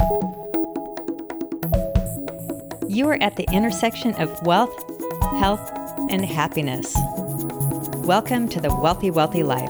You are at the intersection of wealth, health, and happiness. Welcome to the Wealthy, Wealthy Life.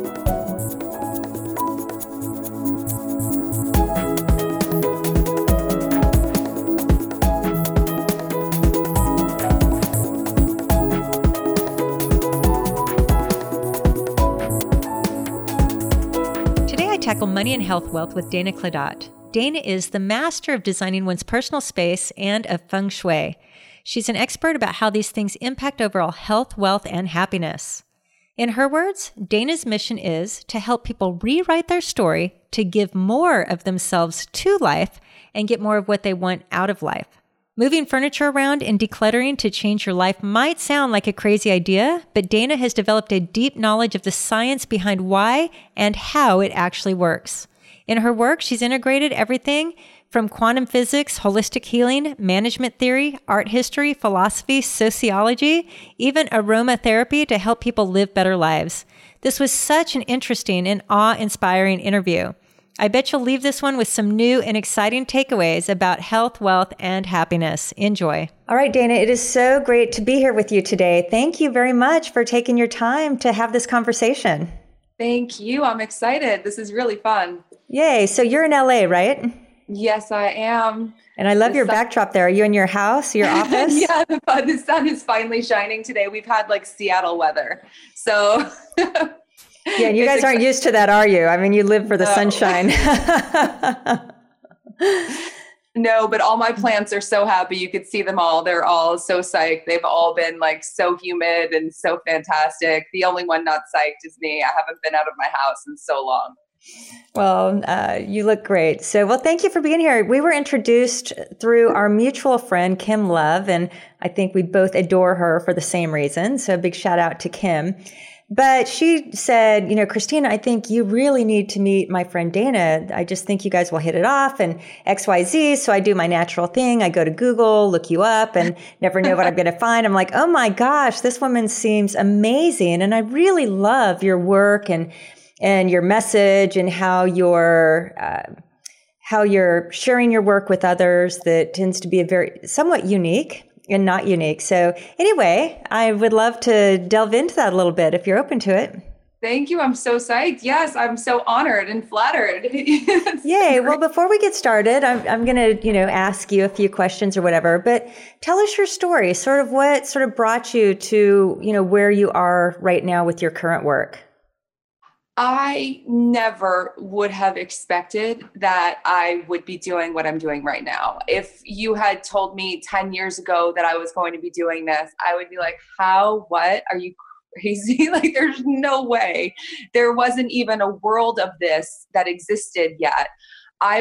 Today I tackle money and health wealth with Dana Cladat. Dana is the master of designing one's personal space and of feng shui. She's an expert about how these things impact overall health, wealth, and happiness. In her words, Dana's mission is to help people rewrite their story to give more of themselves to life and get more of what they want out of life. Moving furniture around and decluttering to change your life might sound like a crazy idea, but Dana has developed a deep knowledge of the science behind why and how it actually works. In her work, she's integrated everything from quantum physics, holistic healing, management theory, art history, philosophy, sociology, even aromatherapy to help people live better lives. This was such an interesting and awe-inspiring interview. I bet you'll leave this one with some new and exciting takeaways about health, wealth, and happiness. Enjoy. All right, Dana, it is so great to be here with you today. Thank you very much for taking your time to have this conversation. Thank you. I'm excited. This is really fun. Yay. So you're in LA, right? Yes, I am. And I love your backdrop there. Are you in your house, your office? Yeah, the sun is finally shining today. We've had like Seattle weather. So yeah, and you guys aren't used to that, are you? I mean, you live for the sunshine. No, but all my plants are so happy. You could see them all. They're all so psyched. They've all been like so humid and so fantastic. The only one not psyched is me. I haven't been out of my house in so long. Well, you look great. So, thank you for being here. We were introduced through our mutual friend, Kim Love, and I think we both adore her for the same reason. So a big shout out to Kim. But she said, Christina, I think you really need to meet my friend Dana. I just think you guys will hit it off and XYZ. So I do my natural thing. I go to Google, look you up, and never know what I'm going to find. I'm like, oh my gosh, this woman seems amazing. And I really love your work and your message and how you're sharing your work with others that tends to be somewhat unique and not unique. So anyway, I would love to delve into that a little bit if you're open to it. Thank you. I'm so psyched. Yes, I'm so honored and flattered. Yay. Well, before we get started, I'm going to, ask you a few questions or whatever, but tell us your story, sort of what sort of brought you to, where you are right now with your current work. I never would have expected that I would be doing what I'm doing right now. If you had told me 10 years ago that I was going to be doing this, I would be like, what? Are you crazy? Like, there's no way. There wasn't even a world of this that existed yet. I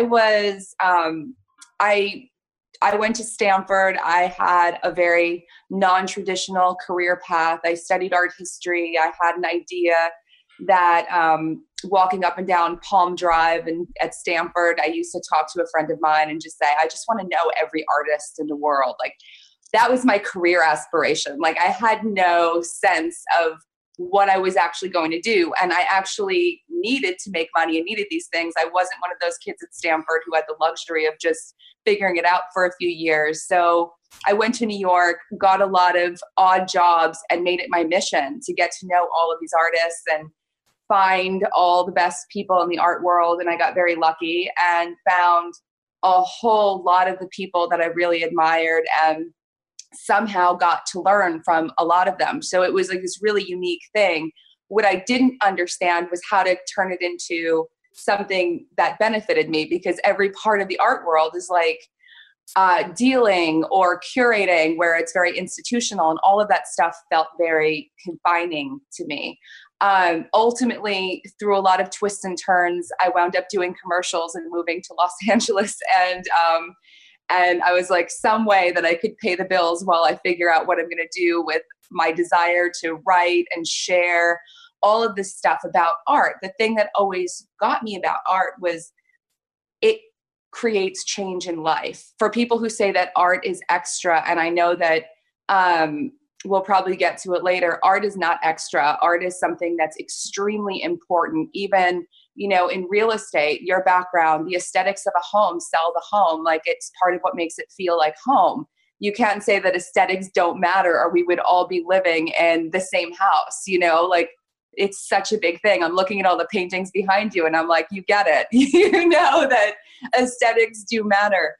went to Stanford. I had a very non-traditional career path. I studied art history. I had an idea that walking up and down Palm Drive and at Stanford, I used to talk to a friend of mine and just say, I just want to know every artist in the world. Like, that was my career aspiration. Like, I had no sense of what I was actually going to do. And I actually needed to make money and needed these things. I wasn't one of those kids at Stanford who had the luxury of just figuring it out for a few years. So I went to New York, got a lot of odd jobs, and made it my mission to get to know all of these artists and find all the best people in the art world. And I got very lucky and found a whole lot of the people that I really admired and somehow got to learn from a lot of them. So it was like this really unique thing. What I didn't understand was how to turn it into something that benefited me, because every part of the art world is like dealing or curating, where it's very institutional, and all of that stuff felt very confining to me. Ultimately, through a lot of twists and turns, I wound up doing commercials and moving to Los Angeles. And I was like, some way that I could pay the bills while I figure out what I'm going to do with my desire to write and share all of this stuff about art. The thing that always got me about art was it creates change in life. For people who say that art is extra, and I know that we'll probably get to it later, art is not extra. Art is something that's extremely important, even in real estate, your background, the aesthetics of a home, sell the home. Like, it's part of what makes it feel like home. You can't say that aesthetics don't matter or we would all be living in the same house, like, it's such a big thing. I'm looking at all the paintings behind you and I'm like, you get it. You know that aesthetics do matter.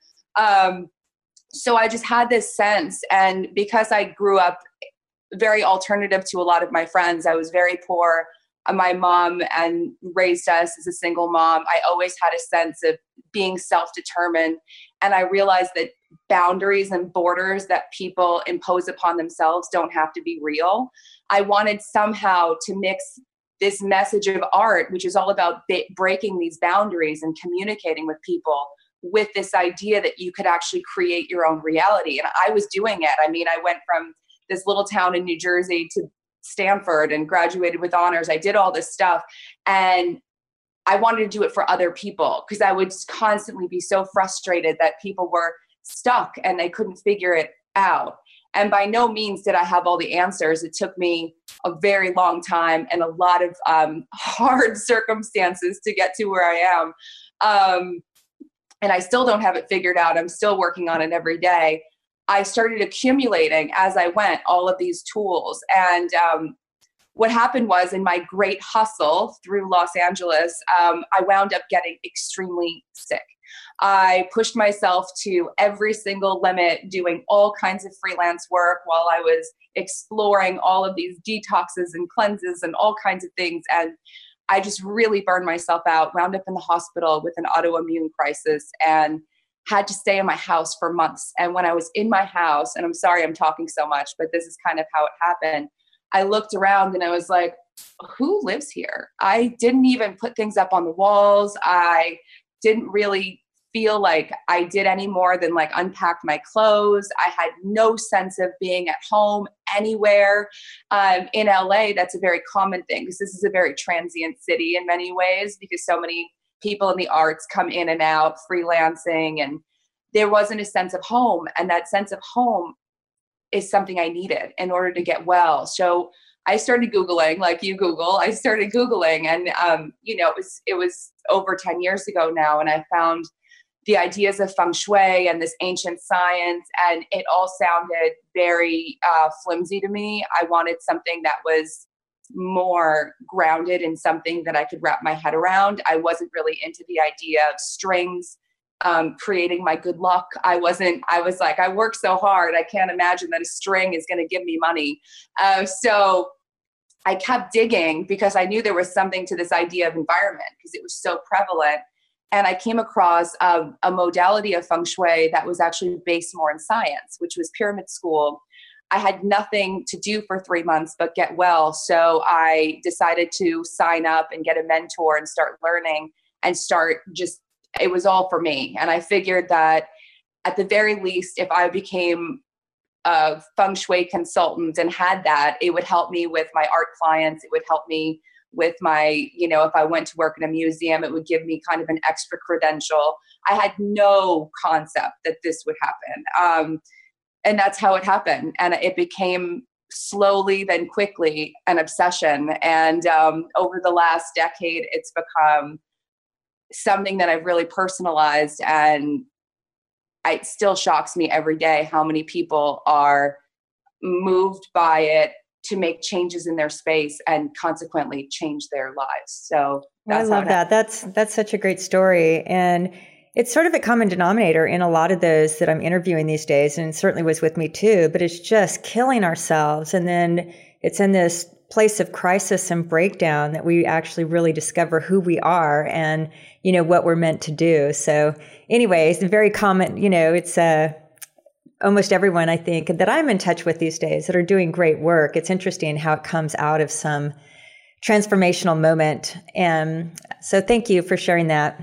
So I just had this sense. And because I grew up very alternative to a lot of my friends, I was very poor. My mom and raised us as a single mom. I always had a sense of being self-determined. And I realized that boundaries and borders that people impose upon themselves don't have to be real. I wanted somehow to mix this message of art, which is all about breaking these boundaries and communicating with people, with this idea that you could actually create your own reality. And I was doing it. I mean, I went from this little town in New Jersey to Stanford and graduated with honors. I did all this stuff. And I wanted to do it for other people because I would constantly be so frustrated that people were stuck and they couldn't figure it out. And by no means did I have all the answers. It took me a very long time and a lot of hard circumstances to get to where I am. And I still don't have it figured out. I'm still working on it every day. I started accumulating as I went all of these tools. And what happened was, in my great hustle through Los Angeles, I wound up getting extremely sick. I pushed myself to every single limit, doing all kinds of freelance work while I was exploring all of these detoxes and cleanses and all kinds of things. And I just really burned myself out, wound up in the hospital with an autoimmune crisis, and had to stay in my house for months. And when I was in my house, and I'm sorry I'm talking so much, but this is kind of how it happened, I looked around and I was like, who lives here? I didn't even put things up on the walls. I didn't really feel like I did any more than like unpack my clothes. I had no sense of being at home anywhere. In LA, that's a very common thing because this is a very transient city in many ways, because so many people in the arts come in and out freelancing, and there wasn't a sense of home. And that sense of home is something I needed in order to get well. So I started Googling, like you Google. I started Googling, and it was over 10 years ago now, and I found the ideas of feng shui and this ancient science, and it all sounded very flimsy to me. I wanted something that was more grounded in something that I could wrap my head around. I wasn't really into the idea of strings, creating my good luck. I was like, I work so hard. I can't imagine that a string is going to give me money. So I kept digging because I knew there was something to this idea of environment because it was so prevalent. And I came across a modality of feng shui that was actually based more in science, which was pyramid school. I had nothing to do for 3 months but get well. So I decided to sign up and get a mentor and start learning and it was all for me. And I figured that at the very least, if I became a feng shui consultant and had that, it would help me with my art clients. It would help me with my, if I went to work in a museum, it would give me kind of an extra credential. I had no concept that this would happen. And that's how it happened. And it became slowly, then quickly, an obsession. And over the last decade, it's become something that I've really personalized. And it still shocks me every day how many people are moved by it to make changes in their space and consequently change their lives. So I love that. That's such a great story. And it's sort of a common denominator in a lot of those that I'm interviewing these days, and it certainly was with me too, but it's just killing ourselves. And then it's in this place of crisis and breakdown that we actually really discover who we are and, what we're meant to do. So anyways, very common, it's almost everyone I think that I'm in touch with these days that are doing great work. It's interesting how it comes out of some transformational moment. And so thank you for sharing that.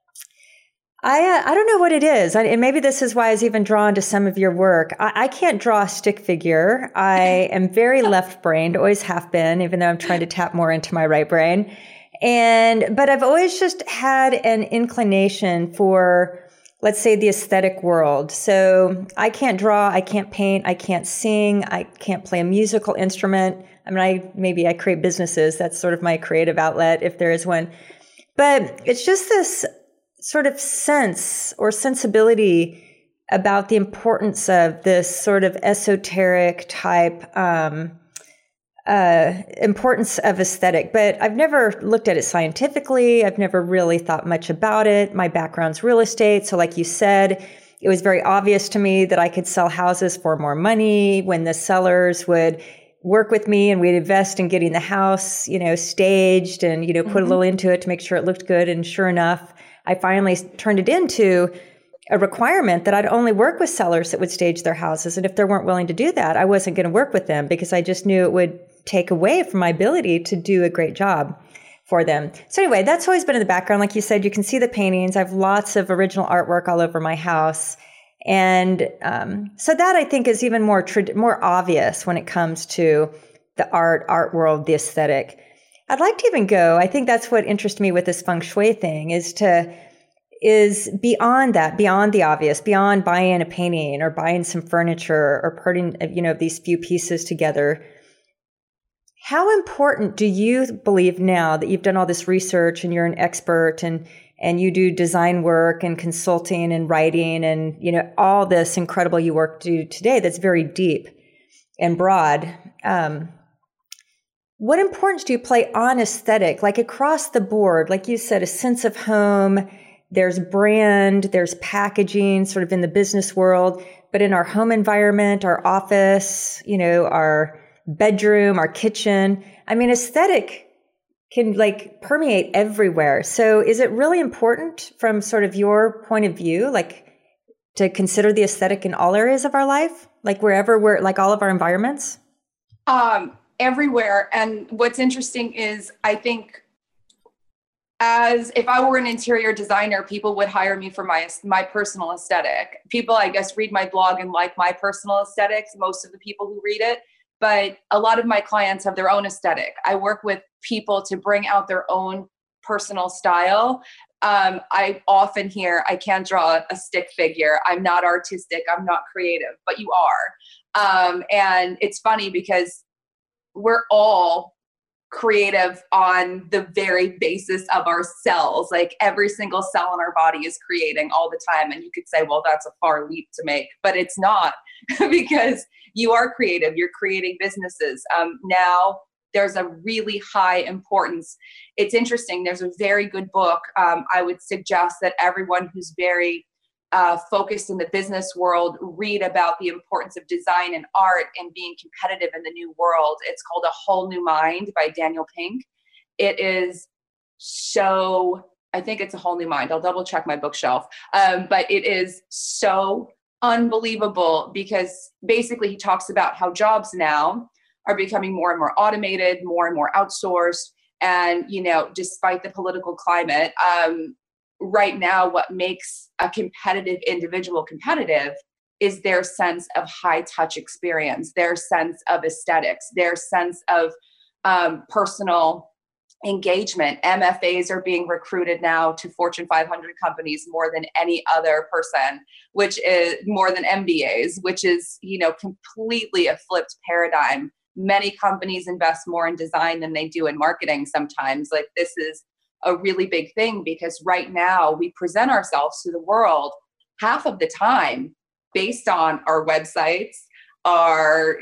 I don't know what it is. And maybe this is why I was even drawn to some of your work. I can't draw a stick figure. I am very left-brained, always have been, even though I'm trying to tap more into my right brain. But I've always just had an inclination for, let's say, the aesthetic world. So I can't draw, I can't paint, I can't sing, I can't play a musical instrument. I mean, maybe I create businesses. That's sort of my creative outlet, if there is one. But it's just this sort of sense or sensibility about the importance of this sort of esoteric type importance of aesthetic. But I've never looked at it scientifically. I've never really thought much about it. My background's real estate. So like you said, it was very obvious to me that I could sell houses for more money when the sellers would work with me and we'd invest in getting the house, staged and, put a little into it to make sure it looked good. And sure enough, I finally turned it into a requirement that I'd only work with sellers that would stage their houses. And if they weren't willing to do that, I wasn't going to work with them because I just knew it would take away from my ability to do a great job for them. So anyway, that's always been in the background. Like you said, you can see the paintings. I have lots of original artwork all over my house. And so that I think is even more obvious when it comes to the art world, the aesthetic. I'd like to even go, I think that's what interests me with this feng shui thing is beyond that, beyond the obvious, beyond buying a painting or buying some furniture or putting, these few pieces together. How important do you believe now that you've done all this research and you're an expert and you do design work and consulting and writing and, all this incredible you work do today that's very deep and broad. What importance do you play on aesthetic, like across the board? Like you said, a sense of home, there's brand, there's packaging sort of in the business world, but in our home environment, our office, our bedroom, our kitchen. I mean, aesthetic can permeate everywhere. So is it really important from sort of your point of view, to consider the aesthetic in all areas of our life, wherever we're all of our environments? Everywhere. And what's interesting is I think as if I were an interior designer, people would hire me for my personal aesthetic. People, I guess, read my blog and like my personal aesthetics, most of the people who read it. But a lot of my clients have their own aesthetic. I work with people to bring out their own personal style. I often hear, I can't draw a stick figure. I'm not artistic. I'm not creative, but you are. And it's funny because we're all creative on the very basis of our cells. Like every single cell in our body is creating all the time. And you could say, well, that's a far leap to make, but it's not because you are creative. You're creating businesses. Now there's a really high importance. It's interesting. There's a very good book. I would suggest that everyone who's very focused in the business world read about the importance of design and art and being competitive in the new world. It's called A Whole New Mind by Daniel Pink. It is so, I think it's A Whole New Mind. I'll double check my bookshelf. But it is so unbelievable because basically he talks about how jobs now are becoming more and more automated, more and more outsourced. And, despite the political climate, right now, what makes a competitive individual competitive is their sense of high touch experience, their sense of aesthetics, their sense of personal engagement. MFAs are being recruited now to Fortune 500 companies more than any other person, which is more than MBAs, which is, completely a flipped paradigm. Many companies invest more in design than they do in marketing sometimes. This is a really big thing because right now we present ourselves to the world half of the time based on our websites, our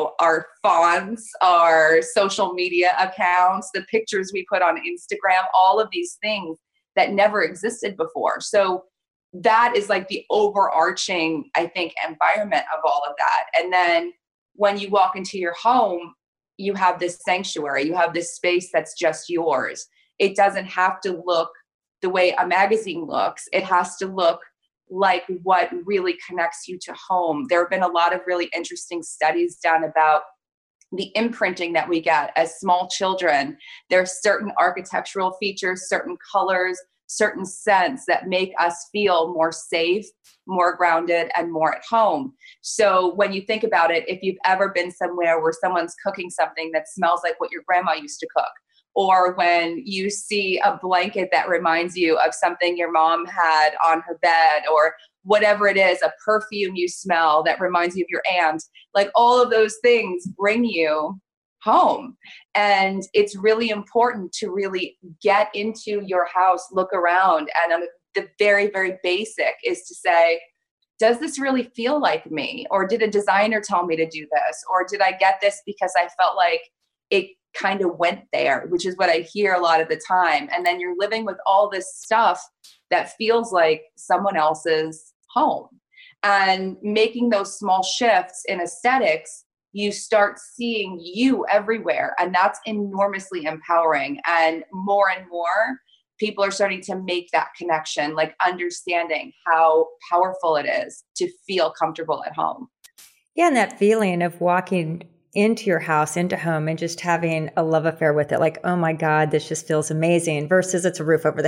fonts, our social media accounts, the pictures we put on Instagram, all of these things that never existed before. So that is the overarching, I think, environment of all of that. And then when you walk into your home, you have this sanctuary, you have this space that's just yours. It doesn't have to look the way a magazine looks. It has to look like what really connects you to home. There have been a lot of really interesting studies done about the imprinting that we get as small children. There are certain architectural features, certain colors, certain scents that make us feel more safe, more grounded, and more at home. So when you think about it, if you've ever been somewhere where someone's cooking something that smells like what your grandma used to cook, or when you see a blanket that reminds you of something your mom had on her bed, or whatever it is, a perfume you smell that reminds you of your aunt, all of those things bring you home. And it's really important to really get into your house, look around. And the very, very basic is to say, does this really feel like me? Or did a designer tell me to do this? Or did I get this because I felt like it kind of went there, which is what I hear a lot of the time. And then you're living with all this stuff that feels like someone else's home. And making those small shifts in aesthetics, you start seeing you everywhere. And that's enormously empowering. And more people are starting to make that connection, like understanding how powerful it is to feel comfortable at home. Yeah, and that feeling of walking into your house, into home, and just having a love affair with it. Like, oh my God, this just feels amazing, versus it's a roof over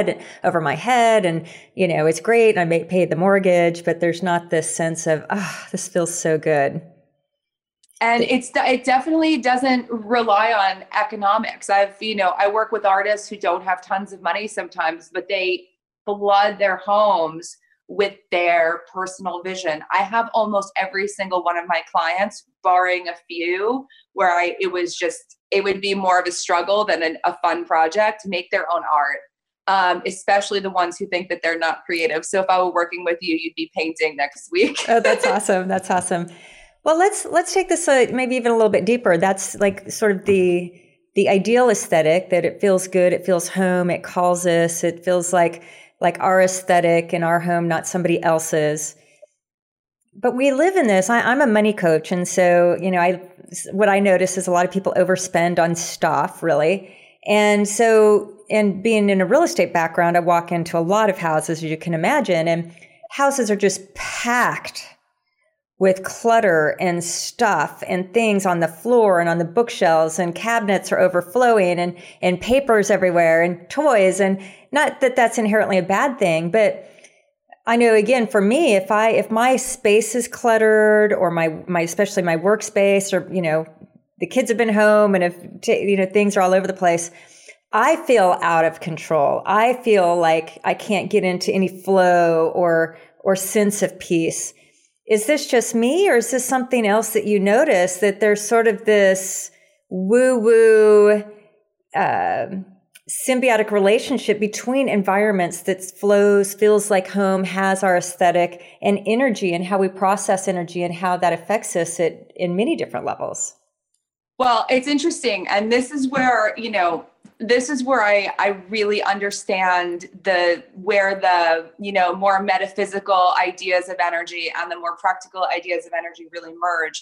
my head. And, it's great. And I may pay the mortgage, but there's not this sense of, this feels so good. And it definitely doesn't rely on economics. I work with artists who don't have tons of money sometimes, but they flood their homes with their personal vision. I have almost every single one of my clients, barring a few, where it would be more of a struggle than a fun project, make their own art. Especially the ones who think that they're not creative. So if I were working with you, you'd be painting next week. Oh, that's awesome. That's awesome. Well, let's take this maybe even a little bit deeper. That's like sort of the ideal aesthetic, that it feels good, it feels home, it calls us, it feels like our aesthetic in our home, not somebody else's. But we live in this. I'm a money coach, and so what I notice is a lot of people overspend on stuff, really. And so, and being in a real estate background, I walk into a lot of houses, as you can imagine, and houses are just packed with clutter and stuff and things on the floor and on the bookshelves, and cabinets are overflowing, and papers everywhere, and toys. And not that that's inherently a bad thing, but I know, again, for me, if my space is cluttered, or my especially my workspace, or the kids have been home, and if things are all over the place, I feel out of control. I feel like I can't get into any flow or sense of peace. Is this just me, or is this something else that you notice, that there's sort of this woo-woo symbiotic relationship between environments that feels like home, has our aesthetic and energy, and how we process energy, and how that affects us in many different levels? Well, it's interesting. And this is where, I really understand where the more metaphysical ideas of energy and the more practical ideas of energy really merge.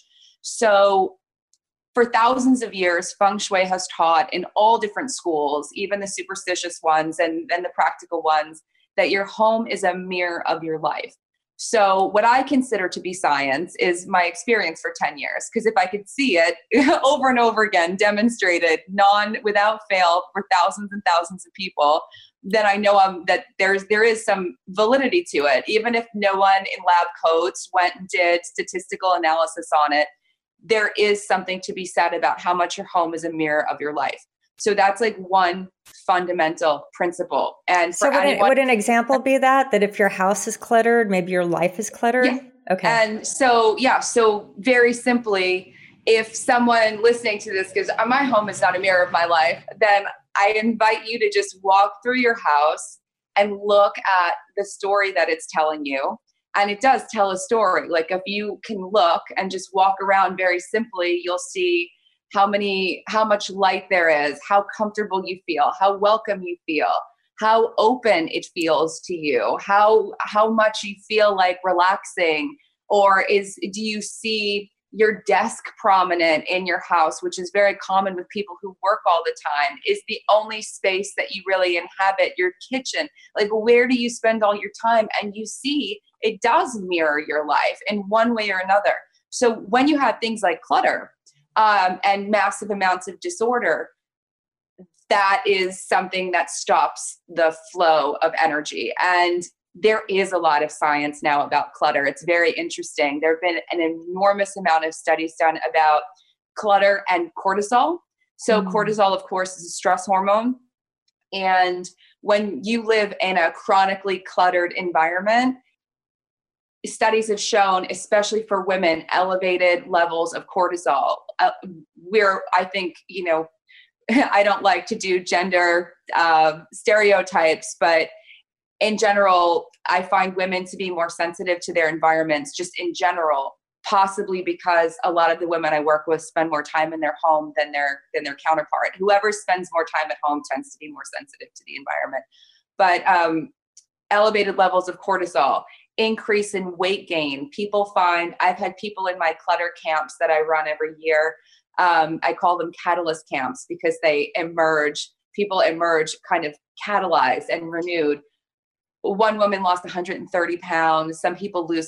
So for thousands of years, feng shui has taught in all different schools, even the superstitious ones and the practical ones, that your home is a mirror of your life. So what I consider to be science is my experience for 10 years. Because if I could see it over and over again, demonstrated without fail for thousands and thousands of people, then I know that there is some validity to it. Even if no one in lab coats went and did statistical analysis on it, there is something to be said about how much your home is a mirror of your life. So that's like one fundamental principle. And so would an example be that if your house is cluttered, maybe your life is cluttered? Yeah. Okay. And so very simply, if someone listening to this goes, my home is not a mirror of my life, then I invite you to just walk through your house and look at the story that it's telling you. And it does tell a story. Like, if you can look and just walk around very simply, you'll see how much light there is, how comfortable you feel, how welcome you feel, how open it feels to you, how much you feel like relaxing, or do you see your desk prominent in your house, which is very common with people who work all the time? Is the only space that you really inhabit your kitchen? Like, where do you spend all your time? And you see it does mirror your life in one way or another. So when you have things like clutter, and massive amounts of disorder, that is something that stops the flow of energy. And there is a lot of science now about clutter. It's very interesting. There have been an enormous amount of studies done about clutter and cortisol. So cortisol, of course, is a stress hormone. And when you live in a chronically cluttered environment, studies have shown, especially for women, elevated levels of cortisol. I think, I don't like to do gender stereotypes, but in general, I find women to be more sensitive to their environments just in general, possibly because a lot of the women I work with spend more time in their home than their counterpart. Whoever spends more time at home tends to be more sensitive to the environment. But elevated levels of cortisol, increase in weight gain. I've had people in my clutter camps that I run every year. I call them catalyst camps because people emerge kind of catalyzed and renewed. One woman lost 130 pounds. Some people lose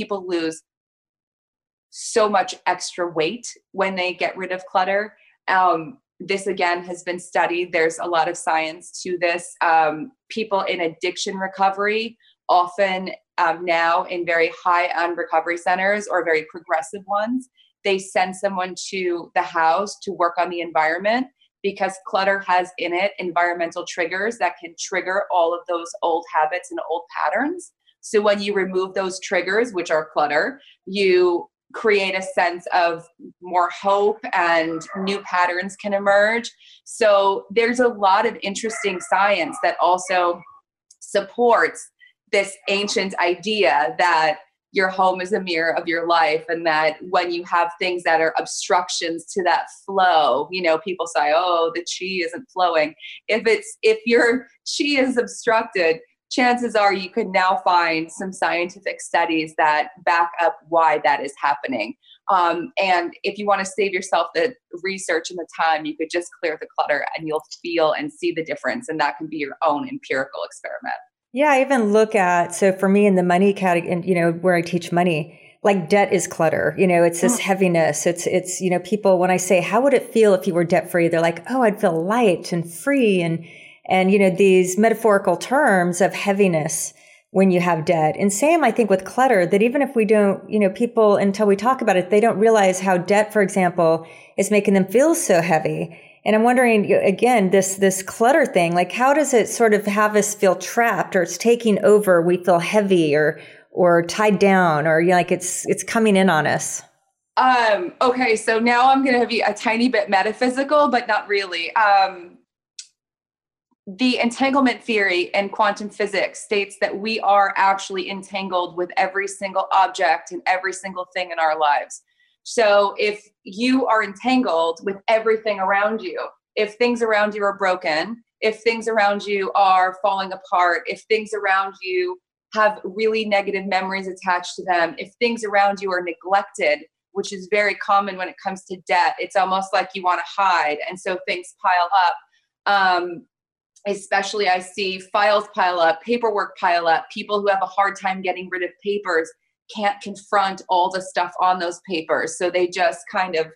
so much extra weight when they get rid of clutter. This again has been studied. There's a lot of science to this. People in addiction recovery, often now in very high-end recovery centers or very progressive ones, they send someone to the house to work on the environment because clutter has in it environmental triggers that can trigger all of those old habits and old patterns. So when you remove those triggers, which are clutter, you create a sense of more hope and new patterns can emerge. So there's a lot of interesting science that also supports this ancient idea that your home is a mirror of your life, and that when you have things that are obstructions to that flow, people say, oh, the chi isn't flowing. If your chi is obstructed, chances are you could now find some scientific studies that back up why that is happening. And if you want to save yourself the research and the time, you could just clear the clutter and you'll feel and see the difference. And that can be your own empirical experiment. Yeah, I even look at, so for me in the money category, and where I teach money, like debt is clutter, it's this heaviness. It's, people, when I say, how would it feel if you were debt free? They're like, oh, I'd feel light and free. And, these metaphorical terms of heaviness when you have debt. And same, I think, with clutter, that even if we don't, people, until we talk about it, they don't realize how debt, for example, is making them feel so heavy. And I'm wondering, again, this clutter thing, like how does it sort of have us feel trapped, or it's taking over, we feel heavy or tied down, or like it's coming in on us? Okay, so now I'm going to be a tiny bit metaphysical, but not really. The entanglement theory in quantum physics states that we are actually entangled with every single object and every single thing in our lives. So if you are entangled with everything around you, if things around you are broken, if things around you are falling apart, if things around you have really negative memories attached to them, if things around you are neglected, which is very common when it comes to debt, it's almost like you want to hide. And so things pile up. Especially I see files pile up, paperwork pile up, people who have a hard time getting rid of papers can't confront all the stuff on those papers. So they just kind of,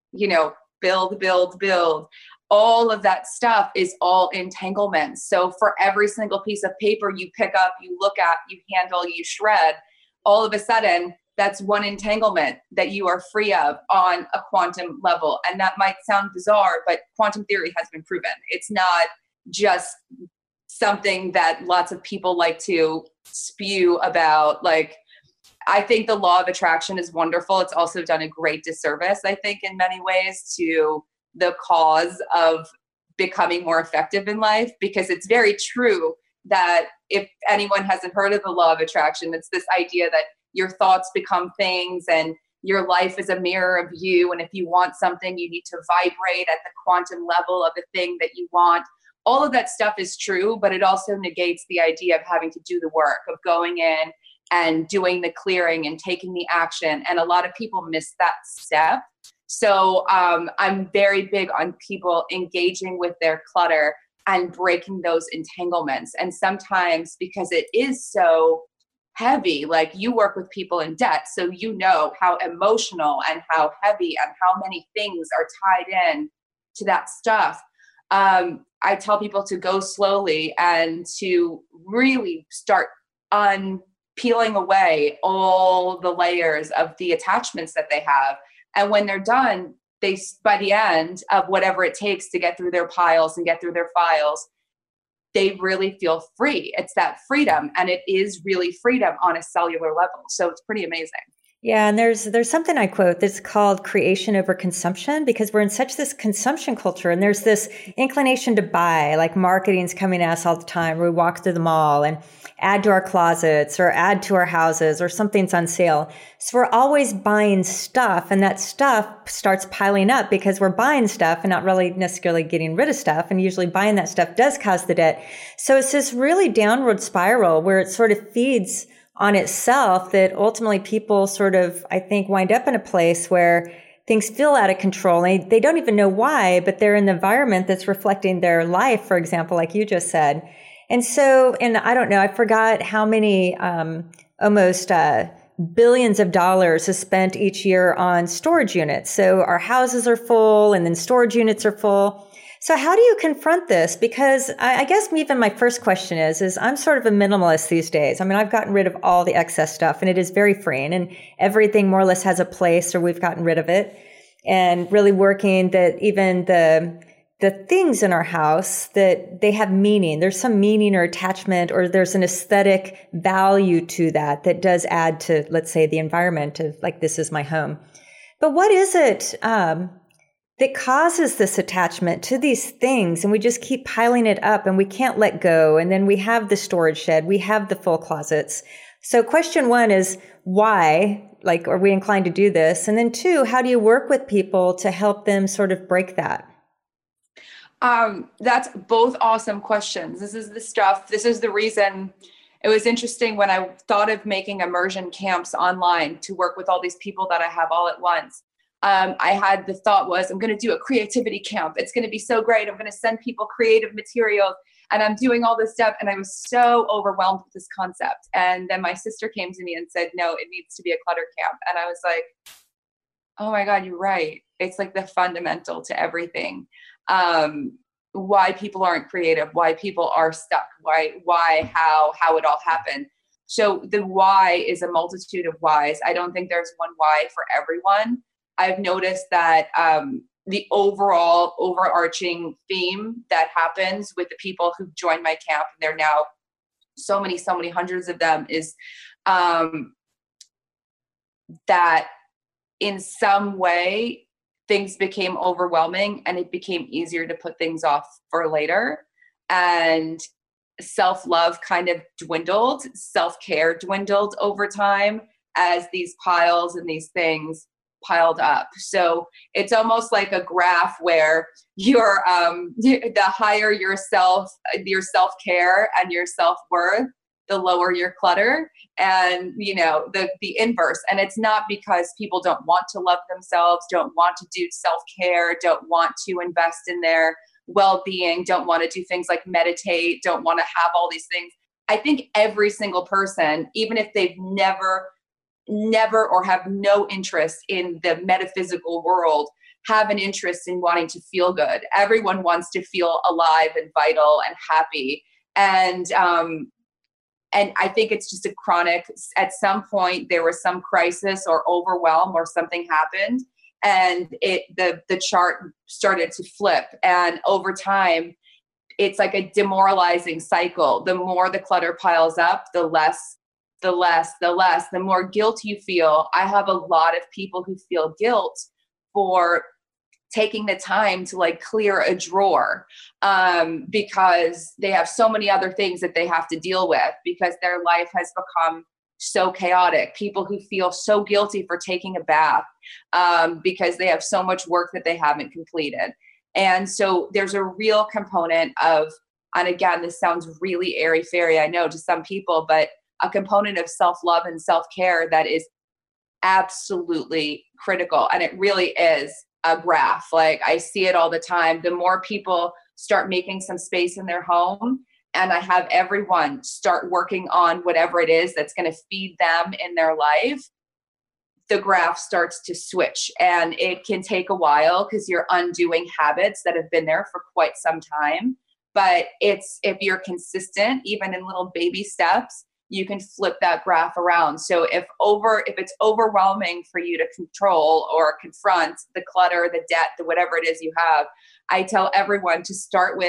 build. All of that stuff is all entanglements. So for every single piece of paper you pick up, you look at, you handle, you shred, all of a sudden that's one entanglement that you are free of on a quantum level. And that might sound bizarre, but quantum theory has been proven. It's not just something that lots of people like to spew about. Like, I think the law of attraction is wonderful. It's also done a great disservice, I think, in many ways to the cause of becoming more effective in life, because it's very true that if anyone hasn't heard of the law of attraction, it's this idea that your thoughts become things and your life is a mirror of you. And if you want something, you need to vibrate at the quantum level of the thing that you want. All of that stuff is true, but it also negates the idea of having to do the work, of going in and doing the clearing and taking the action. And a lot of people miss that step. So I'm very big on people engaging with their clutter and breaking those entanglements. And sometimes, because it is so heavy, like you work with people in debt, so you know how emotional and how heavy and how many things are tied in to that stuff. I tell people to go slowly and to really start peeling away all the layers of the attachments that they have. And when they're done, by the end of whatever it takes to get through their piles and get through their files, they really feel free. It's that freedom, and it is really freedom on a cellular level. So it's pretty amazing. Yeah, and there's something I quote that's called creation over consumption, because we're in such this consumption culture, and there's this inclination to buy, like marketing's coming at us all the time. We walk through the mall and add to our closets or add to our houses, or something's on sale. So we're always buying stuff, and that stuff starts piling up because we're buying stuff and not really necessarily getting rid of stuff. And usually buying that stuff does cause the debt. So it's this really downward spiral where it sort of feeds on itself, that ultimately people sort of, I think, wind up in a place where things feel out of control. They don't even know why, but they're in the environment that's reflecting their life, for example, like you just said. And so, and I don't know, I forgot how many, almost billions of dollars is spent each year on storage units. So our houses are full, and then storage units are full. So how do you confront this? Because I guess even my first question is I'm sort of a minimalist these days. I mean, I've gotten rid of all the excess stuff, and it is very freeing, and everything more or less has a place, or we've gotten rid of it, and really working that even the things in our house, that they have meaning. There's some meaning or attachment, or there's an aesthetic value to that does add to, let's say, the environment of, like, this is my home. But what is it, that causes this attachment to these things, and we just keep piling it up and we can't let go? And then we have the storage shed, we have the full closets. So question one is, why, like, are we inclined to do this? And then two, how do you work with people to help them sort of break that? That's both awesome questions. This is the reason it was interesting when I thought of making immersion camps online to work with all these people that I have all at once. I had the thought was, I'm going to do a creativity camp. It's going to be so great. I'm going to send people creative materials, and I'm doing all this stuff. And I was so overwhelmed with this concept. And then my sister came to me and said, no, it needs to be a clutter camp. And I was like, oh my God, you're right. It's like the fundamental to everything. Why people aren't creative, why people are stuck, how it all happened. So the why is a multitude of whys. I don't think there's one why for everyone. I've noticed that the overall overarching theme that happens with the people who join my camp, and there are now so many hundreds of them, is that in some way things became overwhelming, and it became easier to put things off for later. And self-love kind of dwindled, self-care dwindled over time as these piles and these things piled up. So it's almost like a graph where you're the higher your self-care and your self-worth, the lower your clutter, and the inverse. And it's not because people don't want to love themselves, don't want to do self-care, don't want to invest in their well-being, don't want to do things like meditate, don't want to have all these things. I think every single person, even if they've never or have no interest in the metaphysical world, have an interest in wanting to feel good. Everyone wants to feel alive and vital and happy. And I think it's just a chronic, at some point there was some crisis or overwhelm or something happened, and the chart started to flip. And over time, it's like a demoralizing cycle. The more the clutter piles up, the more guilt you feel. I have a lot of people who feel guilt for taking the time to like clear a drawer because they have so many other things that they have to deal with because their life has become so chaotic. People who feel so guilty for taking a bath because they have so much work that they haven't completed. And so there's a real component of, and again, this sounds really airy-fairy, I know, to some people, but a component of self-love and self-care that is absolutely critical. And it really is a graph. Like I see it all the time. The more people start making some space in their home, and I have everyone start working on whatever it is that's going to feed them in their life, the graph starts to switch. And it can take a while because you're undoing habits that have been there for quite some time. But if you're consistent, even in little baby steps, you can flip that graph around. So if it's overwhelming for you to control or confront the clutter, the debt, the whatever it is you have, I tell everyone to start with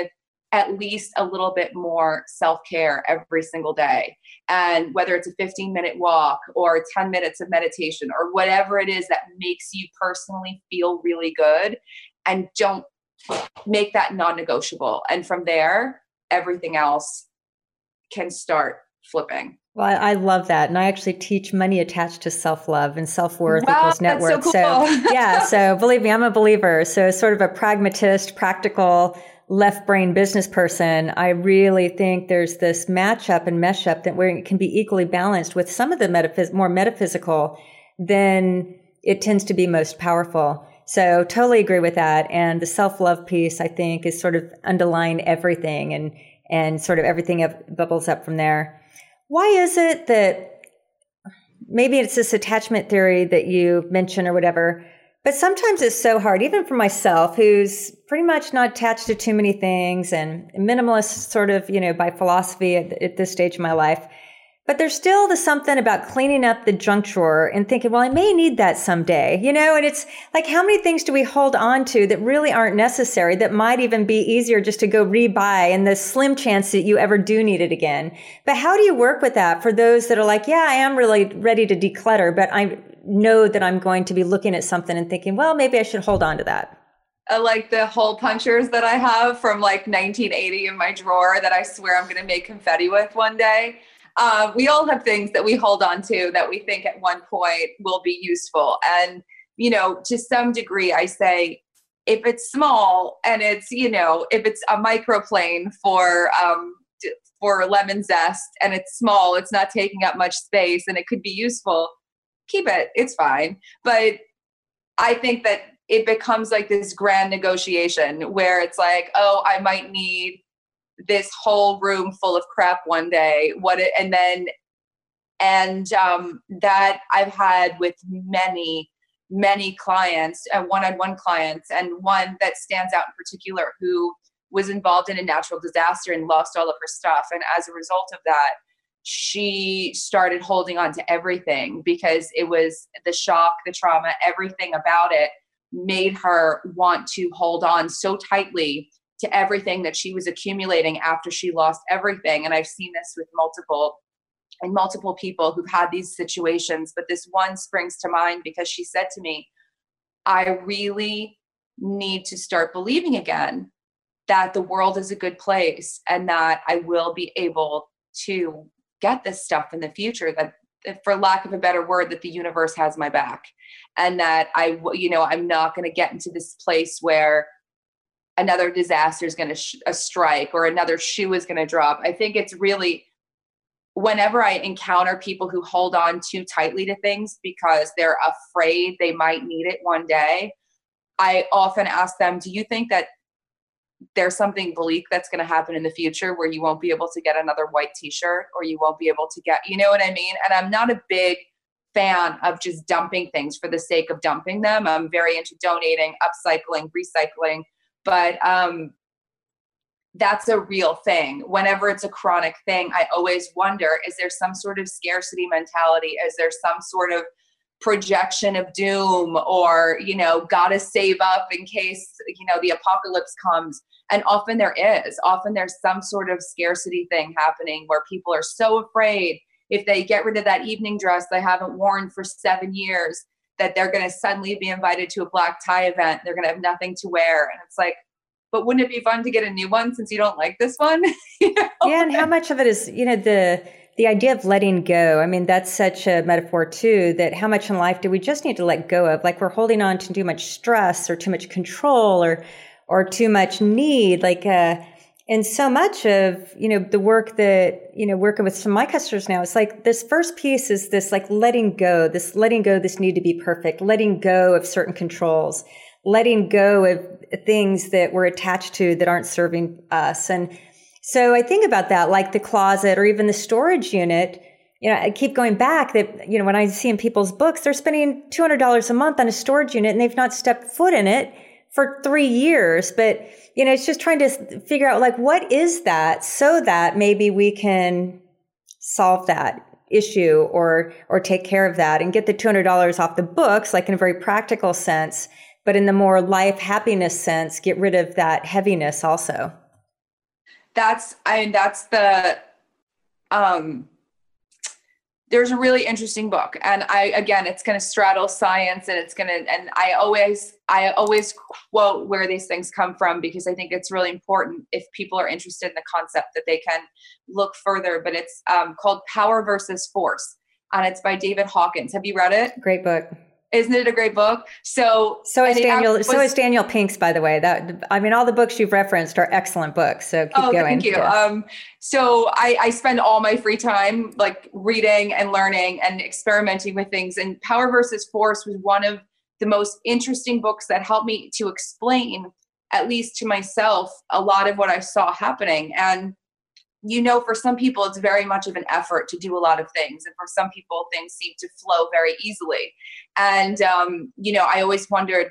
at least a little bit more self-care every single day. And whether it's a 15-minute walk or 10 minutes of meditation or whatever it is that makes you personally feel really good, and don't make that non-negotiable. And from there, everything else can start flipping. Well, I love that. And I actually teach money attached to self-love and self-worth equals net worth. So cool. So believe me, I'm a believer. So sort of a pragmatist, practical, left brain business person. I really think there's this matchup and mesh up that where it can be equally balanced with some of the more metaphysical, then it tends to be most powerful. So totally agree with that. And the self-love piece, I think, is sort of underlying everything, and sort of everything bubbles up from there. Why is it that maybe it's this attachment theory that you mentioned or whatever, but sometimes it's so hard, even for myself, who's pretty much not attached to too many things and minimalist sort of, by philosophy at this stage of my life. But there's still the something about cleaning up the junk drawer and thinking, well, I may need that someday, and it's like, how many things do we hold on to that really aren't necessary, that might even be easier just to go rebuy in the slim chance that you ever do need it again? But how do you work with that for those that are like, yeah, I am really ready to declutter, but I know that I'm going to be looking at something and thinking, well, maybe I should hold on to that. Like the hole punchers that I have from like 1980 in my drawer that I swear I'm going to make confetti with one day. We all have things that we hold on to that we think at one point will be useful. And, to some degree, I say, if it's small and it's, if it's a microplane for lemon zest and it's small, it's not taking up much space and it could be useful, keep it. It's fine. But I think that it becomes like this grand negotiation where it's like, oh, I might need this whole room full of crap one day. That I've had with many, many clients and one-on-one clients, and one that stands out in particular who was involved in a natural disaster and lost all of her stuff. And as a result of that, she started holding on to everything because it was the shock, the trauma, everything about it made her want to hold on so tightly to everything that she was accumulating after she lost everything. And I've seen this with multiple people who've had these situations, but this one springs to mind because she said to me, I really need to start believing again that the world is a good place and that I will be able to get this stuff in the future, that, for lack of a better word, that the universe has my back, and that I'm not going to get into this place where another disaster is going to strike or another shoe is going to drop. I think it's really, whenever I encounter people who hold on too tightly to things because they're afraid they might need it one day, I often ask them, do you think that there's something bleak that's going to happen in the future where you won't be able to get another white t-shirt, or you won't be able to get, you know what I mean? And I'm not a big fan of just dumping things for the sake of dumping them. I'm very into donating, upcycling, recycling, but that's a real thing. Whenever it's a chronic thing, I always wonder, is there some sort of scarcity mentality? Is there some sort of projection of doom, or, gotta save up in case, the apocalypse comes? And often there is. Often there's some sort of scarcity thing happening where people are so afraid if they get rid of that evening dress they haven't worn for 7 years, that they're going to suddenly be invited to a black tie event. They're going to have nothing to wear. And it's like, but wouldn't it be fun to get a new one since you don't like this one? Yeah. And how much of it is, the idea of letting go? I mean, that's such a metaphor too, that how much in life do we just need to let go of? Like, we're holding on to too much stress or too much control or too much need. And so much of, the work that, working with some of my customers now, it's like this first piece is this like letting go, this need to be perfect, letting go of certain controls, letting go of things that we're attached to that aren't serving us. And so I think about that, like the closet or even the storage unit. I keep going back that, when I see in people's books, they're spending $200 a month on a storage unit and they've not stepped foot in it for 3 years. But, it's just trying to figure out, like, what is that, so that maybe we can solve that issue or take care of that and get the $200 off the books, like in a very practical sense, but in the more life happiness sense, get rid of that heaviness also. that's the, there's a really interesting book, and again, it's going to straddle science, and and I always quote where these things come from, because I think it's really important if people are interested in the concept that they can look further, but it's called Power versus Force, and it's by David Hawkins. Have you read it? Great book. Isn't it a great book? So is Daniel Pink's, by the way. All the books you've referenced are excellent books. So keep going. Thank you. Yeah. So I spend all my free time like reading and learning and experimenting with things. And Power versus Force was one of the most interesting books that helped me to explain, at least to myself, a lot of what I saw happening. And for some people, it's very much of an effort to do a lot of things. And for some people, things seem to flow very easily. And, I always wondered,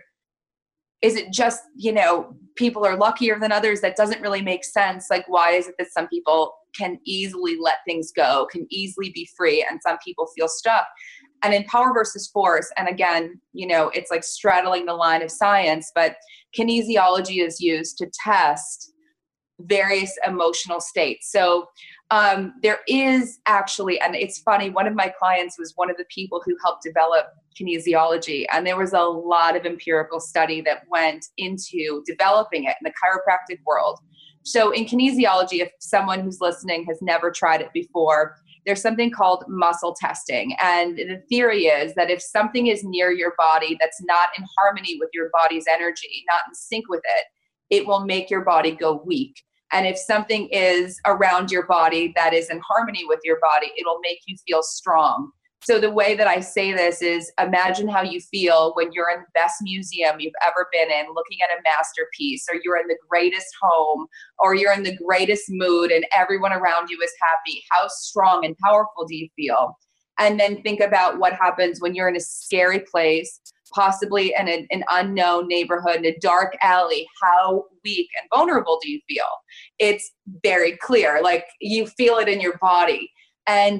is it just, people are luckier than others? That doesn't really make sense. Like, why is it that some people can easily let things go, can easily be free, and some people feel stuck? And in Power versus Force, and again, it's like straddling the line of science, but kinesiology is used to test various emotional states. So there is actually, and it's funny, one of my clients was one of the people who helped develop kinesiology, and there was a lot of empirical study that went into developing it in the chiropractic world. So in kinesiology, if someone who's listening has never tried it before, there's something called muscle testing. And the theory is that if something is near your body that's not in harmony with your body's energy, not in sync with it, it will make your body go weak. And if something is around your body that is in harmony with your body, it'll make you feel strong. So the way that I say this is, imagine how you feel when you're in the best museum you've ever been in, looking at a masterpiece, or you're in the greatest home, or you're in the greatest mood and everyone around you is happy. How strong and powerful do you feel? And then think about what happens when you're in a scary place, possibly in an unknown neighborhood, in a dark alley. How weak and vulnerable do you feel? It's very clear, like you feel it in your body. And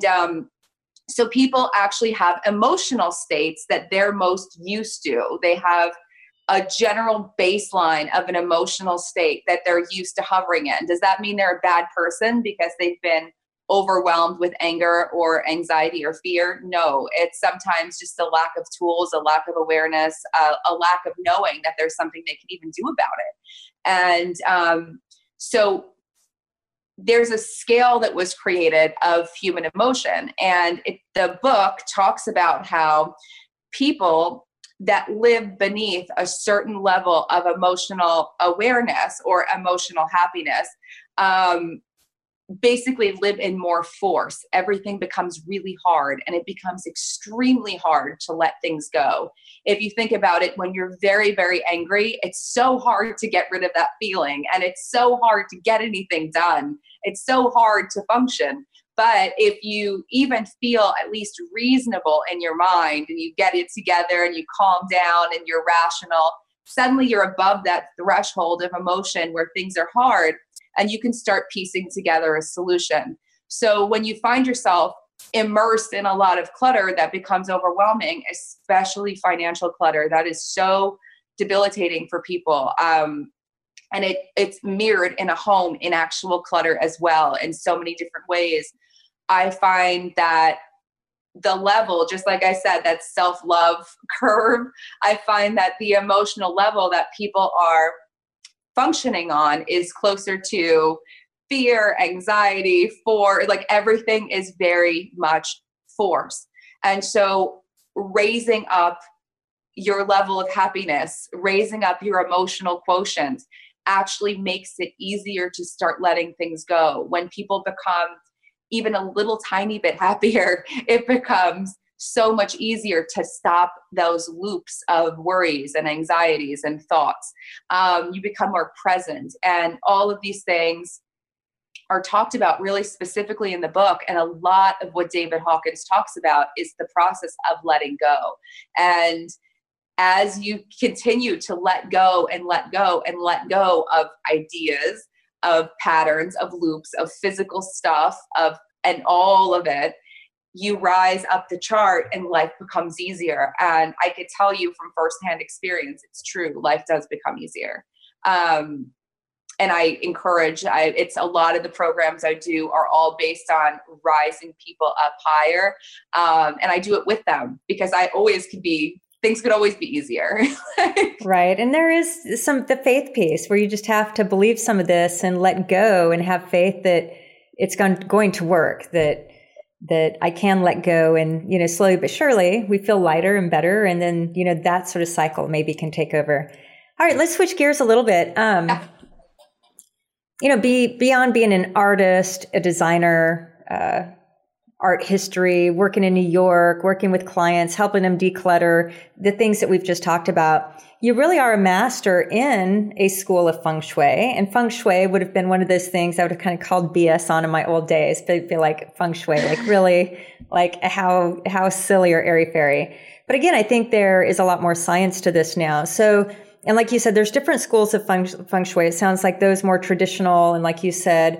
so people actually have emotional states that they're most used to. They have a general baseline of an emotional state that they're used to hovering in. Does that mean they're a bad person because they've been overwhelmed with anger or anxiety or fear? No, it's sometimes just a lack of tools, a lack of awareness, a lack of knowing that there's something they can even do about it. And so there's a scale that was created of human emotion. And the book talks about how people that live beneath a certain level of emotional awareness or emotional happiness basically live in more force. Everything becomes really hard, and it becomes extremely hard to let things go. If you think about it, when you're very, very angry, it's so hard to get rid of that feeling, and it's so hard to get anything done. It's so hard to function. But if you even feel at least reasonable in your mind, and you get it together and you calm down and you're rational, suddenly you're above that threshold of emotion where things are hard, and you can start piecing together a solution. So when you find yourself immersed in a lot of clutter that becomes overwhelming, especially financial clutter, that is so debilitating for people. And it's mirrored in a home in actual clutter as well in so many different ways. I find that the level, just like I said, that self-love curve, I find that the emotional level that people are functioning on is closer to fear, anxiety, like everything is very much force. And so raising up your level of happiness, raising up your emotional quotient actually makes it easier to start letting things go. When people become even a little tiny bit happier, it becomes so much easier to stop those loops of worries and anxieties and thoughts. You become more present, and all of these things are talked about really specifically in the book. And a lot of what David Hawkins talks about is the process of letting go. And as you continue to let go and let go and let go of ideas, of patterns, of loops, of physical stuff, and all of it, you rise up the chart and life becomes easier. And I could tell you from firsthand experience, it's true. Life does become easier. and I encourage, it's a lot of the programs I do are all based on rising people up higher. And I do it with them because things could always be easier. Right. And there is the faith piece where you just have to believe some of this and let go and have faith that it's going to work, that I can let go, and, slowly but surely we feel lighter and better. And then, that sort of cycle maybe can take over. All right, let's switch gears a little bit. Beyond being an artist, a designer, art history, working in New York, working with clients, helping them declutter, the things that we've just talked about, you really are a master in a school of feng shui. And feng shui would have been one of those things I would have kind of called BS on in my old days, but it'd be like feng shui, like really, like how silly or airy-fairy. But again, I think there is a lot more science to this now. So, and like you said, there's different schools of feng shui. It sounds like those more traditional, and like you said,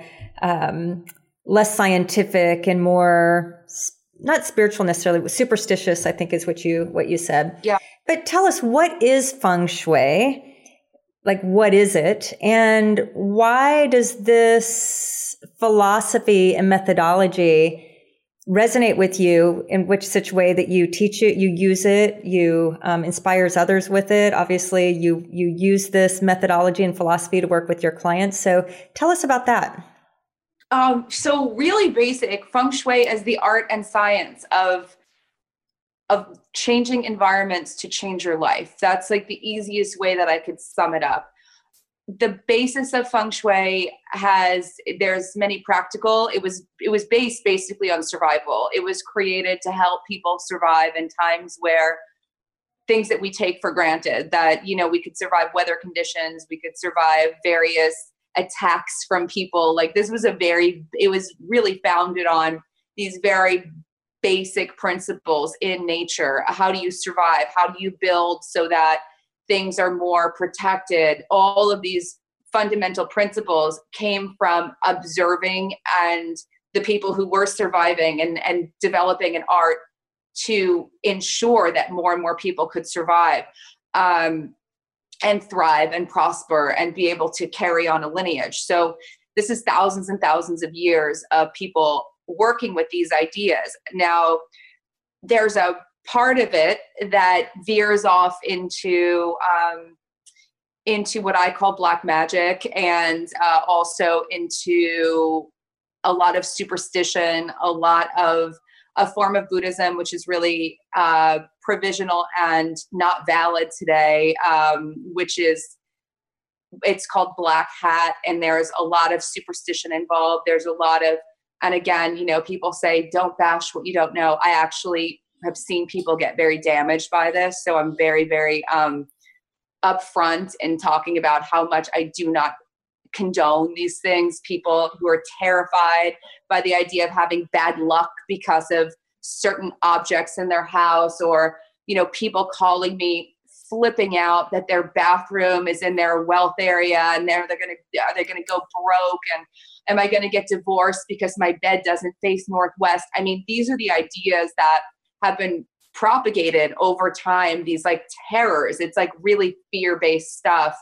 less scientific and more not spiritual necessarily, superstitious, I think is what you said. Yeah. But tell us, what is feng shui? Like, what is it? And why does this philosophy and methodology resonate with you? In such way that you teach it, you use it, you inspires others with it. Obviously, you use this methodology and philosophy to work with your clients. So tell us about that. So really basic, feng shui is the art and science of changing environments to change your life. That's like the easiest way that I could sum it up. The basis of feng shui there's many practical, it was based basically on survival. It was created to help people survive in times where things that we take for granted, that, we could survive weather conditions, we could survive various attacks from people. Like, this was it was really founded on these very basic principles in nature. How do you survive? How do you build so that things are more protected? All of these fundamental principles came from observing and the people who were surviving and developing an art to ensure that more and more people could survive and thrive and prosper and be able to carry on a lineage. So this is thousands and thousands of years of people working with these ideas. Now, there's a part of it that veers off into what I call black magic, and also into a lot of superstition, a lot of a form of Buddhism, which is really provisional and not valid today, it's called black hat. And there's a lot of superstition involved. There's a lot of, and again, people say, don't bash what you don't know. I actually have seen people get very damaged by this. So I'm very, very upfront in talking about how much I do not condone these things. People who are terrified by the idea of having bad luck because of certain objects in their house, or, people calling me flipping out that their bathroom is in their wealth area and they're going to go broke, and am I going to get divorced because my bed doesn't face northwest? I mean, these are the ideas that have been propagated over time, these like terrors. It's like really fear-based stuff.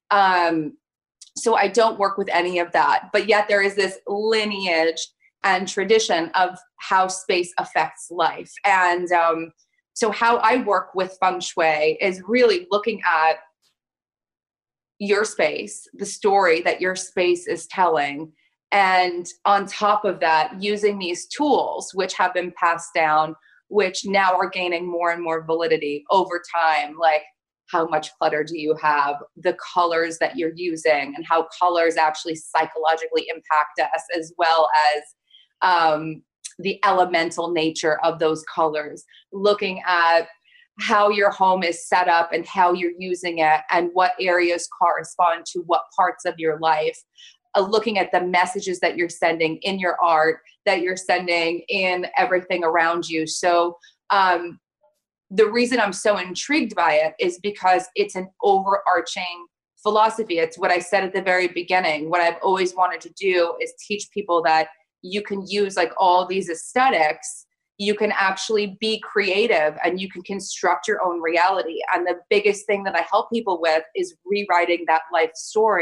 So I don't work with any of that, but yet there is this lineage and tradition of how space affects life. And so how I work with feng shui is really looking at your space, the story that your space is telling. And on top of that, using these tools, which have been passed down, which now are gaining more and more validity over time, like how much clutter do you have, the colors that you're using, and how colors actually psychologically impact us, as well as the elemental nature of those colors, looking at how your home is set up and how you're using it and what areas correspond to what parts of your life, looking at the messages that you're sending in your art, that you're sending in everything around you. So the reason I'm so intrigued by it is because it's an overarching philosophy. It's what I said at the very beginning. What I've always wanted to do is teach people that you can use like all these aesthetics. You can actually be creative and you can construct your own reality. And the biggest thing that I help people with is rewriting that life story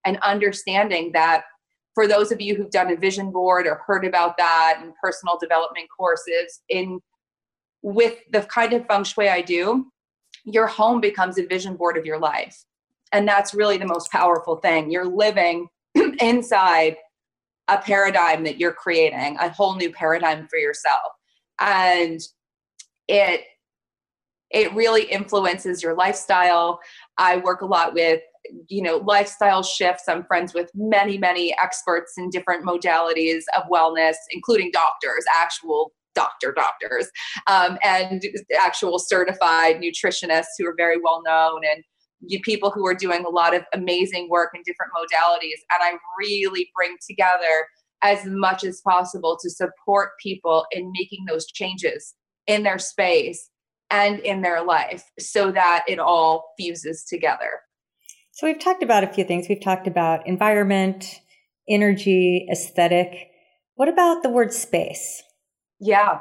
and understanding that for those of you who've done a vision board or heard about that and personal development courses, with the kind of feng shui I do, your home becomes a vision board of your life. And that's really the most powerful thing. You're living inside a paradigm that you're creating, a whole new paradigm for yourself. And it really influences your lifestyle. I work a lot with, lifestyle shifts. I'm friends with many, many experts in different modalities of wellness, including doctors, actual doctors, and actual certified nutritionists who are very well known, and people who are doing a lot of amazing work in different modalities. And I really bring together as much as possible to support people in making those changes in their space and in their life so that it all fuses together. So we've talked about a few things. We've talked about environment, energy, aesthetic. What about the word space? Yeah.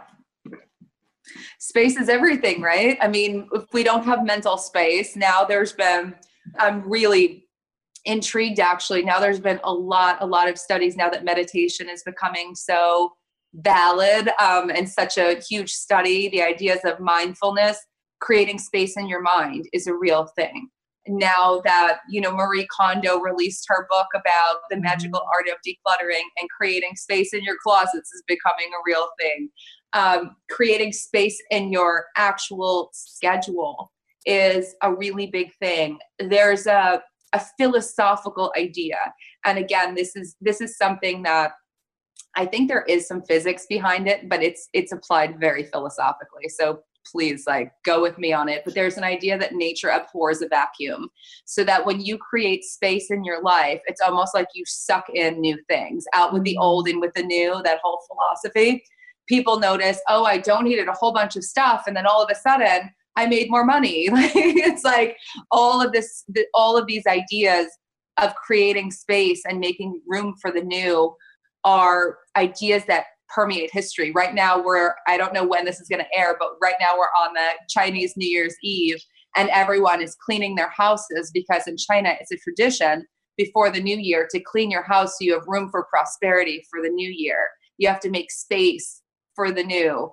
Space is everything, right? I mean, if we don't have mental space, now I'm really intrigued actually. Now there's been a lot of studies now that meditation is becoming so valid, and such a huge study. The ideas of mindfulness, creating space in your mind is a real thing. Now that, Marie Kondo released her book about the magical art of decluttering, and creating space in your closets is becoming a real thing. Creating space in your actual schedule is a really big thing. There's a philosophical idea. And again, this is something that I think there is some physics behind it, but it's applied very philosophically. So please go with me on it. But there's an idea that nature abhors a vacuum, so that when you create space in your life, it's almost like you suck in new things, out with the old and with the new, that whole philosophy. People notice, oh, I donated a whole bunch of stuff, and then all of a sudden I made more money. It's like all of these ideas of creating space and making room for the new are ideas that permeate history. Right now I don't know when this is going to air, but right now we're on the Chinese New Year's Eve, and everyone is cleaning their houses because in China it's a tradition before the new year to clean your house so you have room for prosperity for the new year. You have to make space for the new.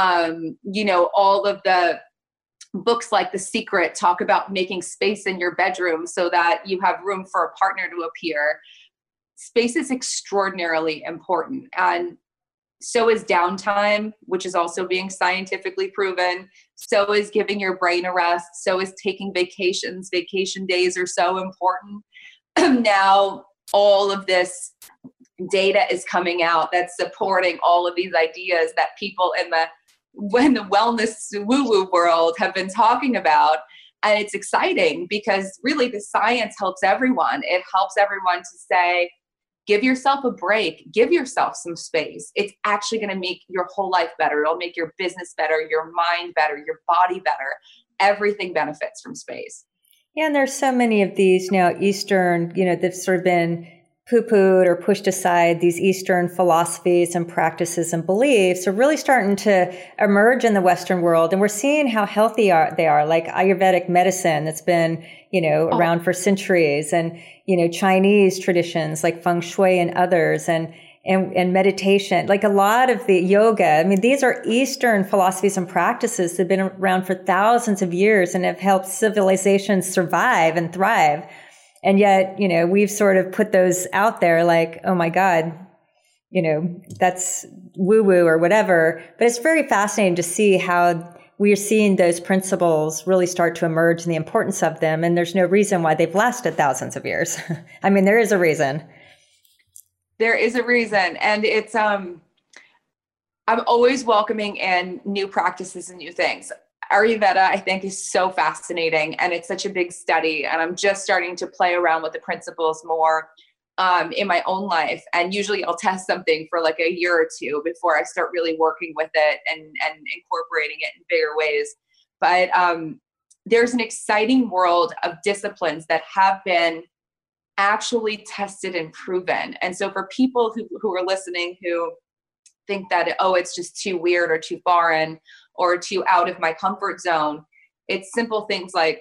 All of the books like The Secret talk about making space in your bedroom so that you have room for a partner to appear. Space is extraordinarily important. And so is downtime, which is also being scientifically proven. So is giving your brain a rest. So is taking vacations. Vacation days are so important. Now, all of this data is coming out that's supporting all of these ideas that people in the wellness woo-woo world have been talking about. And it's exciting because really the science helps everyone. It helps everyone to say, give yourself a break, give yourself some space. It's actually going to make your whole life better. It'll make your business better, your mind better, your body better. Everything benefits from space. Yeah, and there's so many of these now Eastern, they've sort of been poo-pooed or pushed aside, these Eastern philosophies and practices and beliefs are really starting to emerge in the Western world. And we're seeing how healthy they are, like Ayurvedic medicine that's been, around for centuries, and, Chinese traditions like feng shui and others, and meditation, like a lot of the yoga. I mean, these are Eastern philosophies and practices that have been around for thousands of years and have helped civilizations survive and thrive. And yet, we've sort of put those out there like, oh my God, that's woo-woo or whatever. But it's very fascinating to see how we are seeing those principles really start to emerge and the importance of them. And there's no reason why they've lasted thousands of years. I mean, there is a reason. There is a reason. And it's, I'm always welcoming in new practices and new things. Ayurveda, I think, is so fascinating, and it's such a big study. And I'm just starting to play around with the principles more in my own life. And usually I'll test something for like a year or two before I start really working with it and incorporating it in bigger ways. But there's an exciting world of disciplines that have been actually tested and proven. And so for people who are listening who think that, oh, it's just too weird or too foreign or too out of my comfort zone, it's simple things like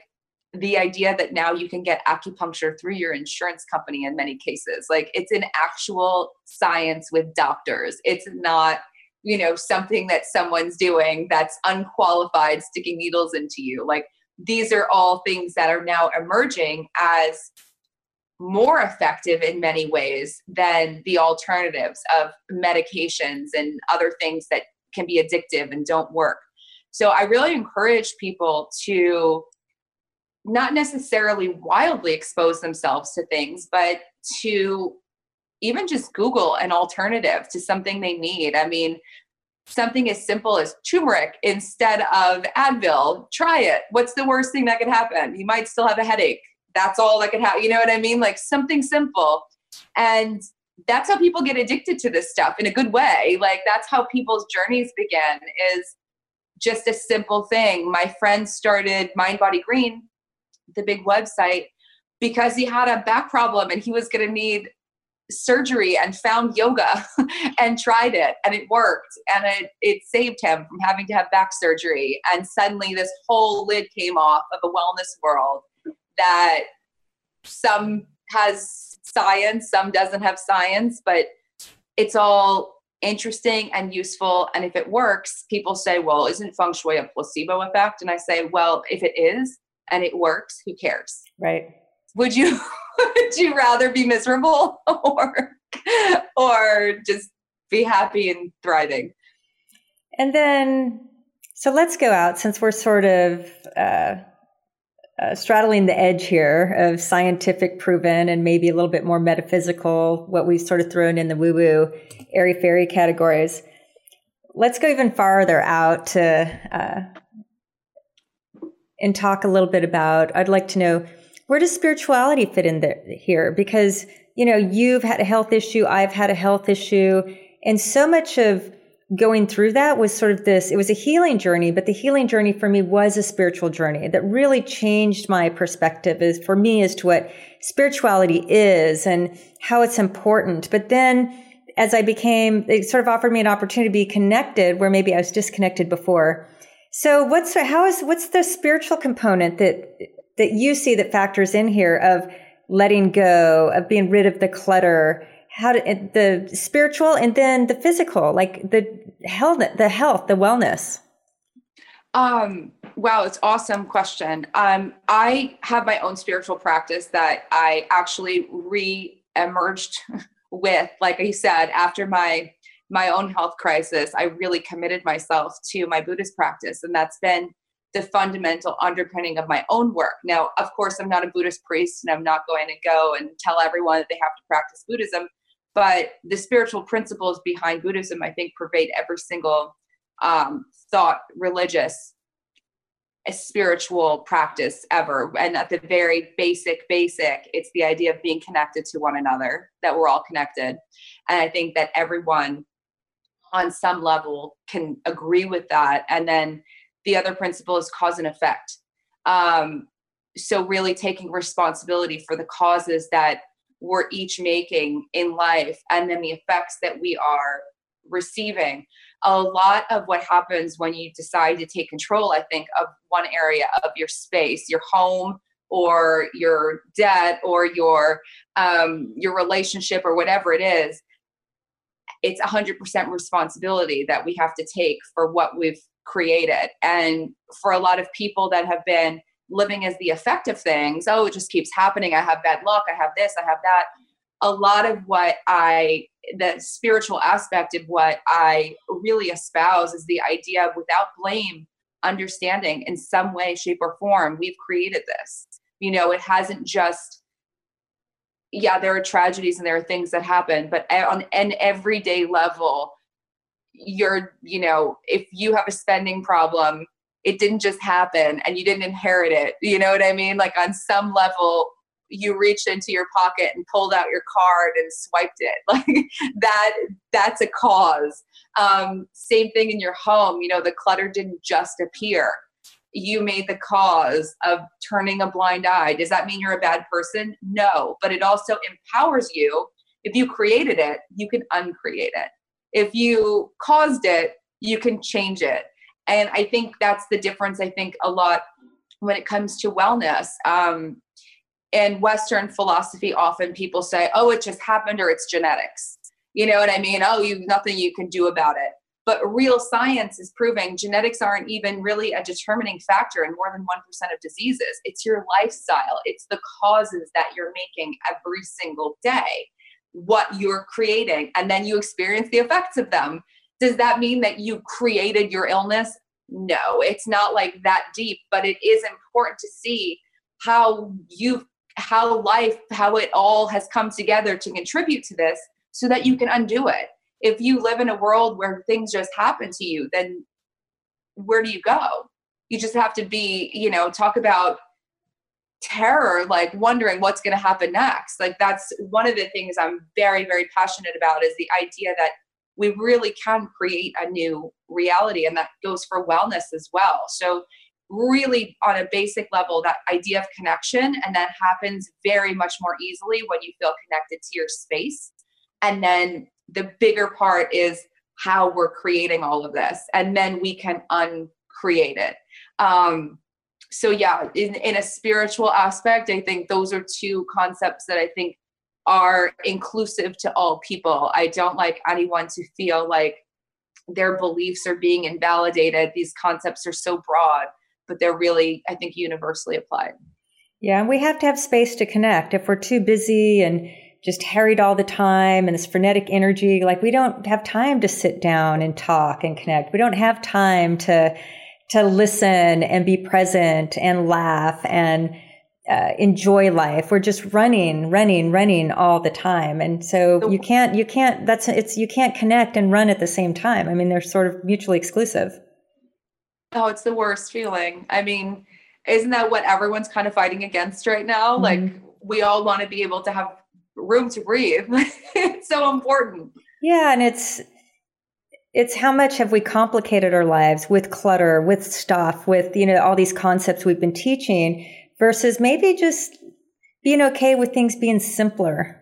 the idea that now you can get acupuncture through your insurance company in many cases. Like, it's an actual science with doctors. It's not, something that someone's doing that's unqualified, sticking needles into you. Like, these are all things that are now emerging as more effective in many ways than the alternatives of medications and other things that can be addictive and don't work. So I really encourage people to not necessarily wildly expose themselves to things, but to even just Google an alternative to something they need. I mean, something as simple as turmeric instead of Advil. Try it. What's the worst thing that could happen? You might still have a headache. That's all that could happen. You know what I mean? Like, something simple. And that's how people get addicted to this stuff in a good way. Like, that's how people's journeys begin, is just a simple thing. My friend started Mind Body Green, the big website, because he had a back problem and he was going to need surgery, and found yoga and tried it, and it worked, and it saved him from having to have back surgery. And suddenly this whole lid came off of a wellness world that some has science, some doesn't have science, but it's all interesting and useful. And if it works, people say, well, isn't feng shui a placebo effect? And I say, well, if it is and it works, who cares? Right. Would you rather be miserable or just be happy and thriving? And then, so let's go out, since we're sort of straddling the edge here of scientific proven and maybe a little bit more metaphysical, what we've sort of thrown in the woo-woo, airy-fairy categories. Let's go even farther out to and talk a little bit about, I'd like to know, where does spirituality fit in there, here? Because, you've had a health issue, I've had a health issue, and so much of going through that was sort of it was a healing journey, but the healing journey for me was a spiritual journey that really changed my perspective as to what spirituality is and how it's important. But then as it sort of offered me an opportunity to be connected where maybe I was disconnected before. So what's the spiritual component that you see that factors in here of letting go, of being rid of the clutter, the spiritual and then the physical, like the health, the wellness? Wow, it's an awesome question. I have my own spiritual practice that I actually re-emerged with, like I said, after my own health crisis. I really committed myself to my Buddhist practice, and that's been the fundamental underpinning of my own work. Now, of course, I'm not a Buddhist priest, and I'm not going to go and tell everyone that they have to practice Buddhism, but the spiritual principles behind Buddhism, I think, pervade every single thought, religious, spiritual practice ever. And at the very basic, it's the idea of being connected to one another, that we're all connected. And I think that everyone on some level can agree with that. And then the other principle is cause and effect. So really taking responsibility for the causes that we're each making in life, and then the effects that we are receiving. A lot of what happens when you decide to take control, I think, of one area of your space, your home or your debt or your relationship or whatever it is, it's 100% responsibility that we have to take for what we've created. And for a lot of people that have been living as the effect of things, oh, it just keeps happening, I have bad luck, I have this, I have that. A lot of the spiritual aspect of what I really espouse is the idea of, without blame, understanding in some way, shape, or form, we've created this. It hasn't just, there are tragedies and there are things that happen, but on an everyday level, if you have a spending problem, it didn't just happen and you didn't inherit it. You know what I mean? Like, on some level, you reached into your pocket and pulled out your card and swiped it. Like that's a cause. Same thing in your home. The clutter didn't just appear. You made the cause of turning a blind eye. Does that mean you're a bad person? No, but it also empowers you. If you created it, you can uncreate it. If you caused it, you can change it. And I think that's the difference. I think a lot when it comes to wellness. In Western philosophy, often people say, oh, it just happened, or it's genetics. You know what I mean? Oh, nothing you can do about it. But real science is proving genetics aren't even really a determining factor in more than 1% of diseases. It's your lifestyle. It's the causes that you're making every single day, what you're creating, and then you experience the effects of them. Does that mean that you created your illness? No, it's not like that deep, but it is important to see how it all has come together to contribute to this so that you can undo it. If you live in a world where things just happen to you, then where do you go? You just have to be, talk about terror, like wondering what's going to happen next. Like that's one of the things I'm very, very passionate about, is the idea that we really can create a new reality. And that goes for wellness as well. So really on a basic level, that idea of connection, and that happens very much more easily when you feel connected to your space. And then the bigger part is how we're creating all of this, and then we can uncreate it. So yeah, in a spiritual aspect, I think those are two concepts that I think are inclusive to all people. I don't like anyone to feel like their beliefs are being invalidated. These concepts are so broad, but they're really, I think, universally applied. Yeah, and we have to have space to connect. If we're too busy and just harried all the time and this frenetic energy, like we don't have time to sit down and talk and connect. We don't have time to listen and be present and laugh and enjoy life. We're just running all the time. And so you can't connect and run at the same time. I mean, they're sort of mutually exclusive. Oh, it's the worst feeling. I mean, isn't that what everyone's kind of fighting against right now? Mm-hmm. Like we all want to be able to have room to breathe. It's so important. Yeah. And it's how much have we complicated our lives with clutter, with stuff, with, all these concepts we've been teaching, versus maybe just being okay with things being simpler.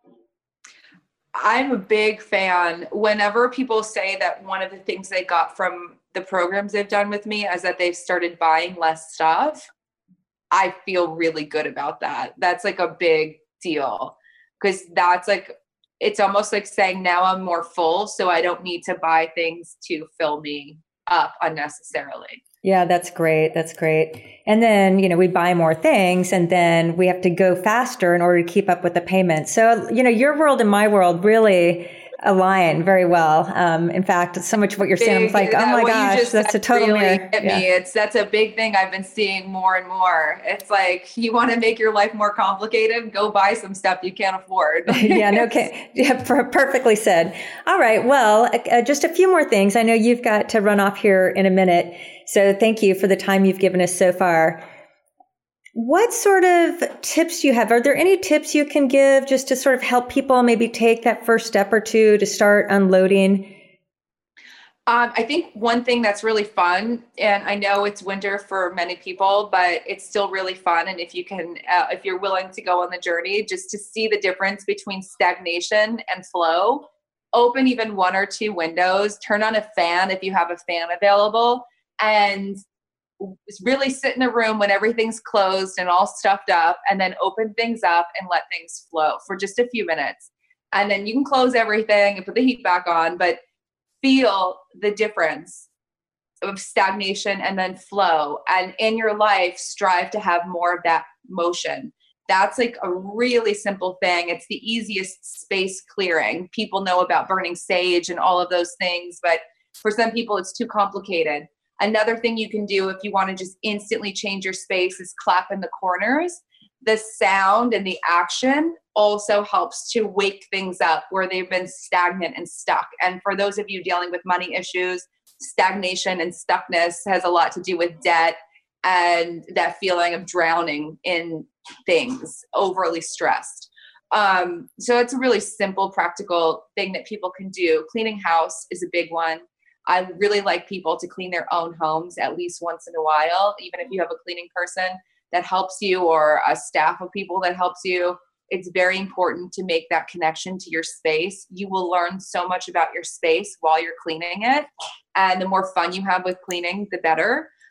I'm a big fan. Whenever people say that one of the things they got from the programs they've done with me is that they've started buying less stuff, I feel really good about that. That's like a big deal, because that's like, it's almost like saying now I'm more full, so I don't need to buy things to fill me up unnecessarily. Yeah, that's great. That's great. And then, we buy more things, and then we have to go faster in order to keep up with the payments. So, your world and my world really align very well. In fact, so much of what you're saying, I'm like, oh my gosh, that's a total mirror. That's a big thing I've been seeing more and more. It's like, you want to make your life more complicated, go buy some stuff you can't afford. Perfectly said. All right. Well, just a few more things. I know you've got to run off here in a minute. So thank you for the time you've given us so far. What sort of tips do you have? Are there any tips you can give just to sort of help people maybe take that first step or two to start unloading? I think one thing that's really fun, and I know it's winter for many people, but it's still really fun. And if you can, if you're willing to go on the journey, just to see the difference between stagnation and flow, open even one or two windows, turn on a fan if you have a fan available, and really sit in a room when everything's closed and all stuffed up, and then open things up and let things flow for just a few minutes. And then you can close everything and put the heat back on, but feel the difference of stagnation and then flow. And in your life, strive to have more of that motion. That's like a really simple thing. It's the easiest space clearing. People know about burning sage and all of those things, but for some people it's too complicated. Another thing you can do if you want to just instantly change your space is clap in the corners. The sound and the action also helps to wake things up where they've been stagnant and stuck. And for those of you dealing with money issues, stagnation and stuckness has a lot to do with debt and that feeling of drowning in things, overly stressed. So it's a really simple, practical thing that people can do. Cleaning house is a big one. I really like people to clean their own homes at least once in a while, even if you have a cleaning person that helps you or a staff of people that helps you. It's very important to make that connection to your space. You will learn so much about your space while you're cleaning it. And the more fun you have with cleaning, the better.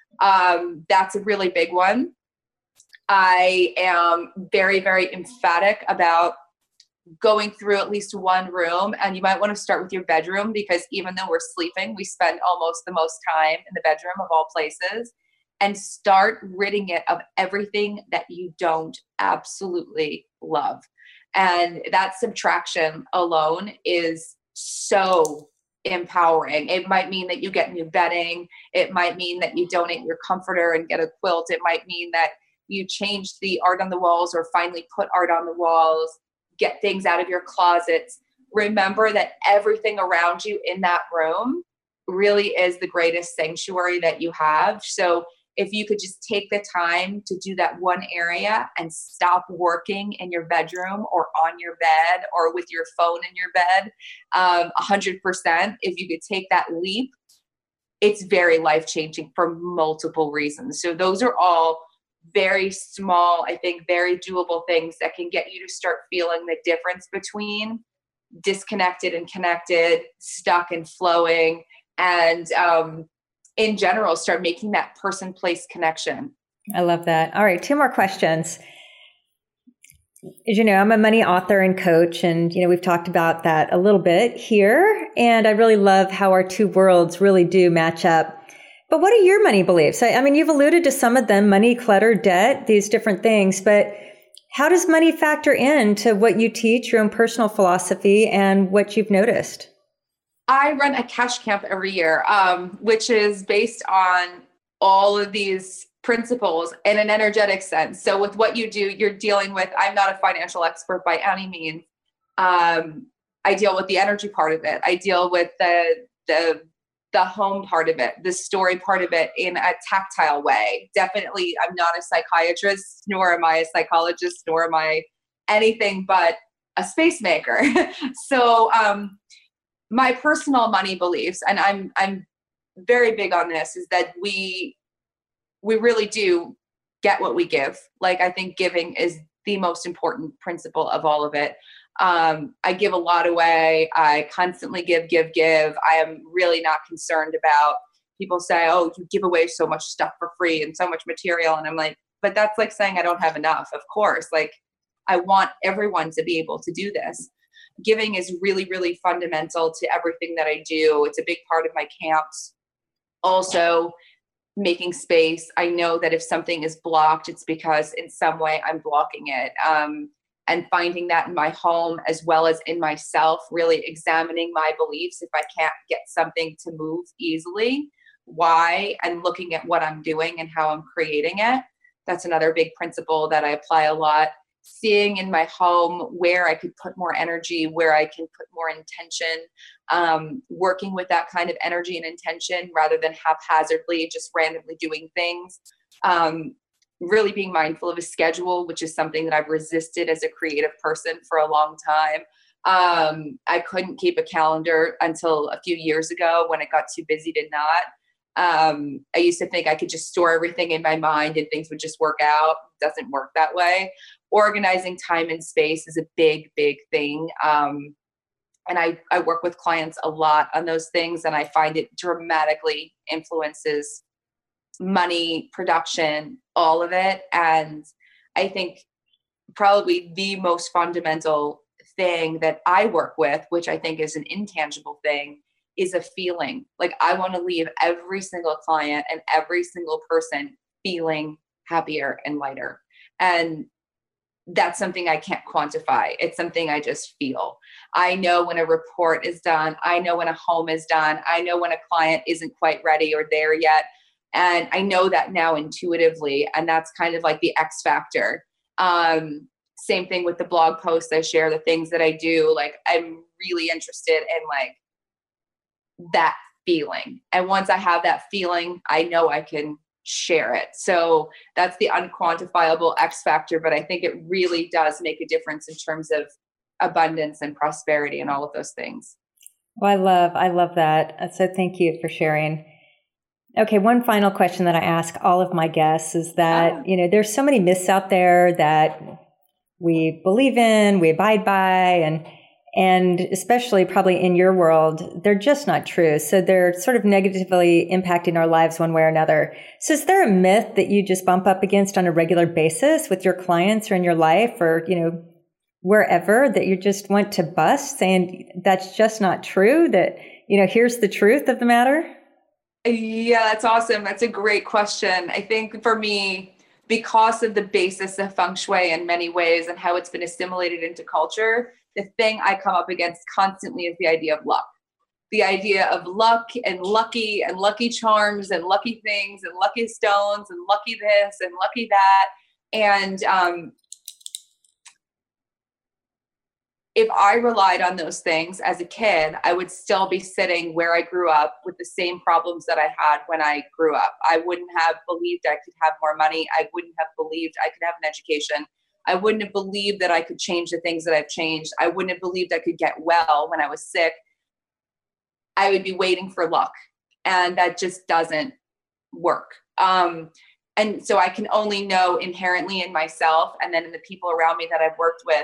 That's a really big one. I am very, very emphatic about going through at least one room. And you might want to start with your bedroom, because even though we're sleeping, we spend almost the most time in the bedroom of all places. And start ridding it of everything that you don't absolutely love. And that subtraction alone is so empowering. It might mean that you get new bedding. It might mean that you donate your comforter and get a quilt. It might mean that you change the art on the walls or finally put art on the walls, get things out of your closets. Remember that everything around you in that room really is the greatest sanctuary that you have. So if you could just take the time to do that one area and stop working in your bedroom or on your bed or with your phone in your bed, 100%, if you could take that leap, it's very life-changing for multiple reasons. So those are all very small, I think very doable things that can get you to start feeling the difference between disconnected and connected, stuck and flowing, and in general, start making that person-place connection. I love that. All right, 2 more questions. As you know, I'm a money author and coach, and we've talked about that a little bit here, and I really love how our 2 worlds really do match up. But what are your money beliefs? I mean, you've alluded to some of them: money, clutter, debt, these different things, but how does money factor into what you teach, your own personal philosophy, and what you've noticed? I run a cash camp every year, which is based on all of these principles in an energetic sense. So with what you do, you're dealing with, I'm not a financial expert by any means. I deal with the energy part of it. I deal with the home part of it, the story part of it in a tactile way. Definitely, I'm not a psychiatrist, nor am I a psychologist, nor am I anything but a space maker. So, my personal money beliefs, and I'm very big on this, is that we really do get what we give. Like, I think giving is the most important principle of all of it. I give a lot away. I constantly give. I am really not concerned about people say, oh, you give away so much stuff for free and so much material. And I'm like, but that's like saying I don't have enough. Of course, like, I want everyone to be able to do this. Giving is really, really fundamental to everything that I do. It's a big part of my camps. Also, making space. I know that if something is blocked, it's because in some way I'm blocking it. And finding that in my home as well as in myself, really examining my beliefs. If I can't get something to move easily, why? And looking at what I'm doing and how I'm creating it. That's another big principle that I apply a lot. Seeing in my home where I could put more energy, where I can put more intention, working with that kind of energy and intention rather than haphazardly just randomly doing things. Really being mindful of a schedule, which is something that I've resisted as a creative person for a long time. I couldn't keep a calendar until a few years ago when it got too busy to not. I used to think I could just store everything in my mind and things would just work out. It doesn't work that way. Organizing time and space is a big, big thing. And I work with clients a lot on those things, and I find it dramatically influences money, production, all of it. And I think probably the most fundamental thing that I work with, which I think is an intangible thing, is a feeling. Like, I want to leave every single client and every single person feeling happier and lighter. And that's something I can't quantify. It's something I just feel. I know when a report is done. I know when a home is done. I know when a client isn't quite ready or there yet. And I know that now intuitively. And that's kind of like the X factor. Same thing with the blog posts I share, the things that I do. Like, I'm really interested in like that feeling. And once I have that feeling, I know I can share it. So that's the unquantifiable X factor, but I think it really does make a difference in terms of abundance and prosperity and all of those things. Well, I love that. So thank you for sharing. Okay, one final question that I ask all of my guests is that, there's so many myths out there that we believe in, we abide by, And especially probably in your world, they're just not true. So they're sort of negatively impacting our lives one way or another. So is there a myth that you just bump up against on a regular basis with your clients or in your life or, wherever that you just want to bust, saying that's just not true, that, here's the truth of the matter? Yeah, that's awesome. That's a great question. I think for me, because of the basis of feng shui in many ways and how it's been assimilated into culture, the thing I come up against constantly is the idea of luck. The idea of luck and lucky charms and lucky things and lucky stones and lucky this and lucky that. And if I relied on those things as a kid, I would still be sitting where I grew up with the same problems that I had when I grew up. I wouldn't have believed I could have more money. I wouldn't have believed I could have an education. I wouldn't have believed that I could change the things that I've changed. I wouldn't have believed I could get well when I was sick. I would be waiting for luck. And that just doesn't work. And so I can only know inherently in myself and then in the people around me that I've worked with.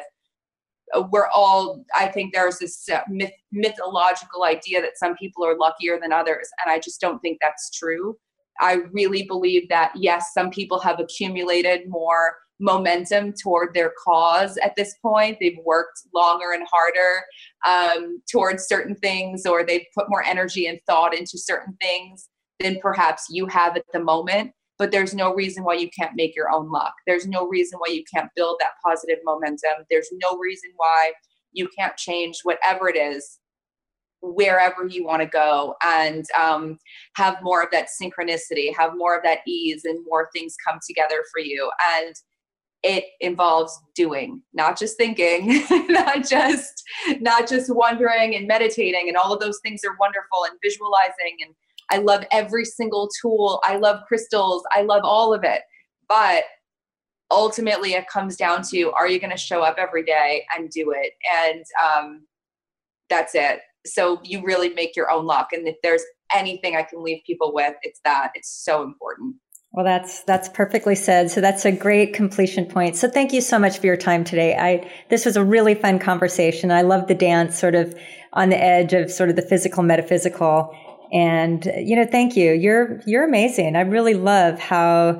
I think there's this mythological idea that some people are luckier than others. And I just don't think that's true. I really believe that, yes, some people have accumulated more momentum toward their cause at this point. They've worked longer and harder towards certain things, or they've put more energy and thought into certain things than perhaps you have at the moment. But there's no reason why you can't make your own luck. There's no reason why you can't build that positive momentum. There's no reason why you can't change whatever it is, wherever you want to go, and have more of that synchronicity, have more of that ease, and more things come together for you. And it involves doing, not just thinking, not just wondering and meditating, and all of those things are wonderful, and visualizing, and I love every single tool. I love crystals. I love all of it. But ultimately it comes down to, are you going to show up every day and do it? And that's it. So you really make your own luck. And if there's anything I can leave people with, it's that. It's so important. Well, that's perfectly said. So that's a great completion point. So thank you so much for your time today. This was a really fun conversation. I love the dance sort of on the edge of sort of the physical, metaphysical. And, thank you. You're amazing. I really love how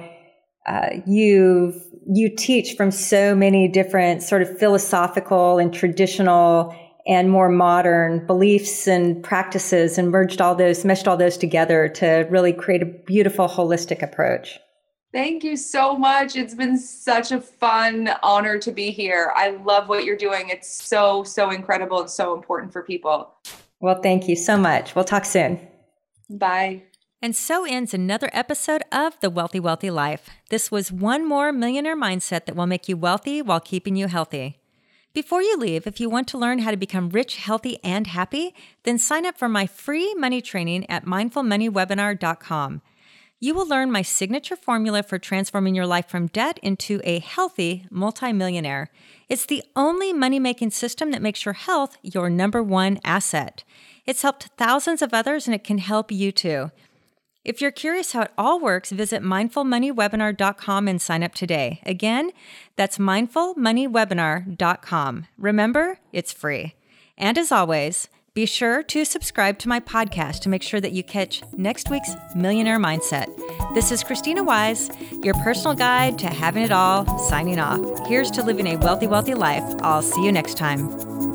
you teach from so many different sort of philosophical and traditional and more modern beliefs and practices, and meshed all those together to really create a beautiful, holistic approach. Thank you so much. It's been such a fun honor to be here. I love what you're doing. It's so, so incredible and so important for people. Well, thank you so much. We'll talk soon. Bye. And so ends another episode of The Wealthy, Wealthy Life. This was one more millionaire mindset that will make you wealthy while keeping you healthy. Before you leave, if you want to learn how to become rich, healthy, and happy, then sign up for my free money training at mindfulmoneywebinar.com. You will learn my signature formula for transforming your life from debt into a healthy multimillionaire. It's the only money-making system that makes your health your number one asset. It's helped thousands of others, and it can help you too. If you're curious how it all works, visit mindfulmoneywebinar.com and sign up today. Again, that's mindfulmoneywebinar.com. Remember, it's free. And as always, be sure to subscribe to my podcast to make sure that you catch next week's Millionaire Mindset. This is Christina Wise, your personal guide to having it all, signing off. Here's to living a wealthy, wealthy life. I'll see you next time.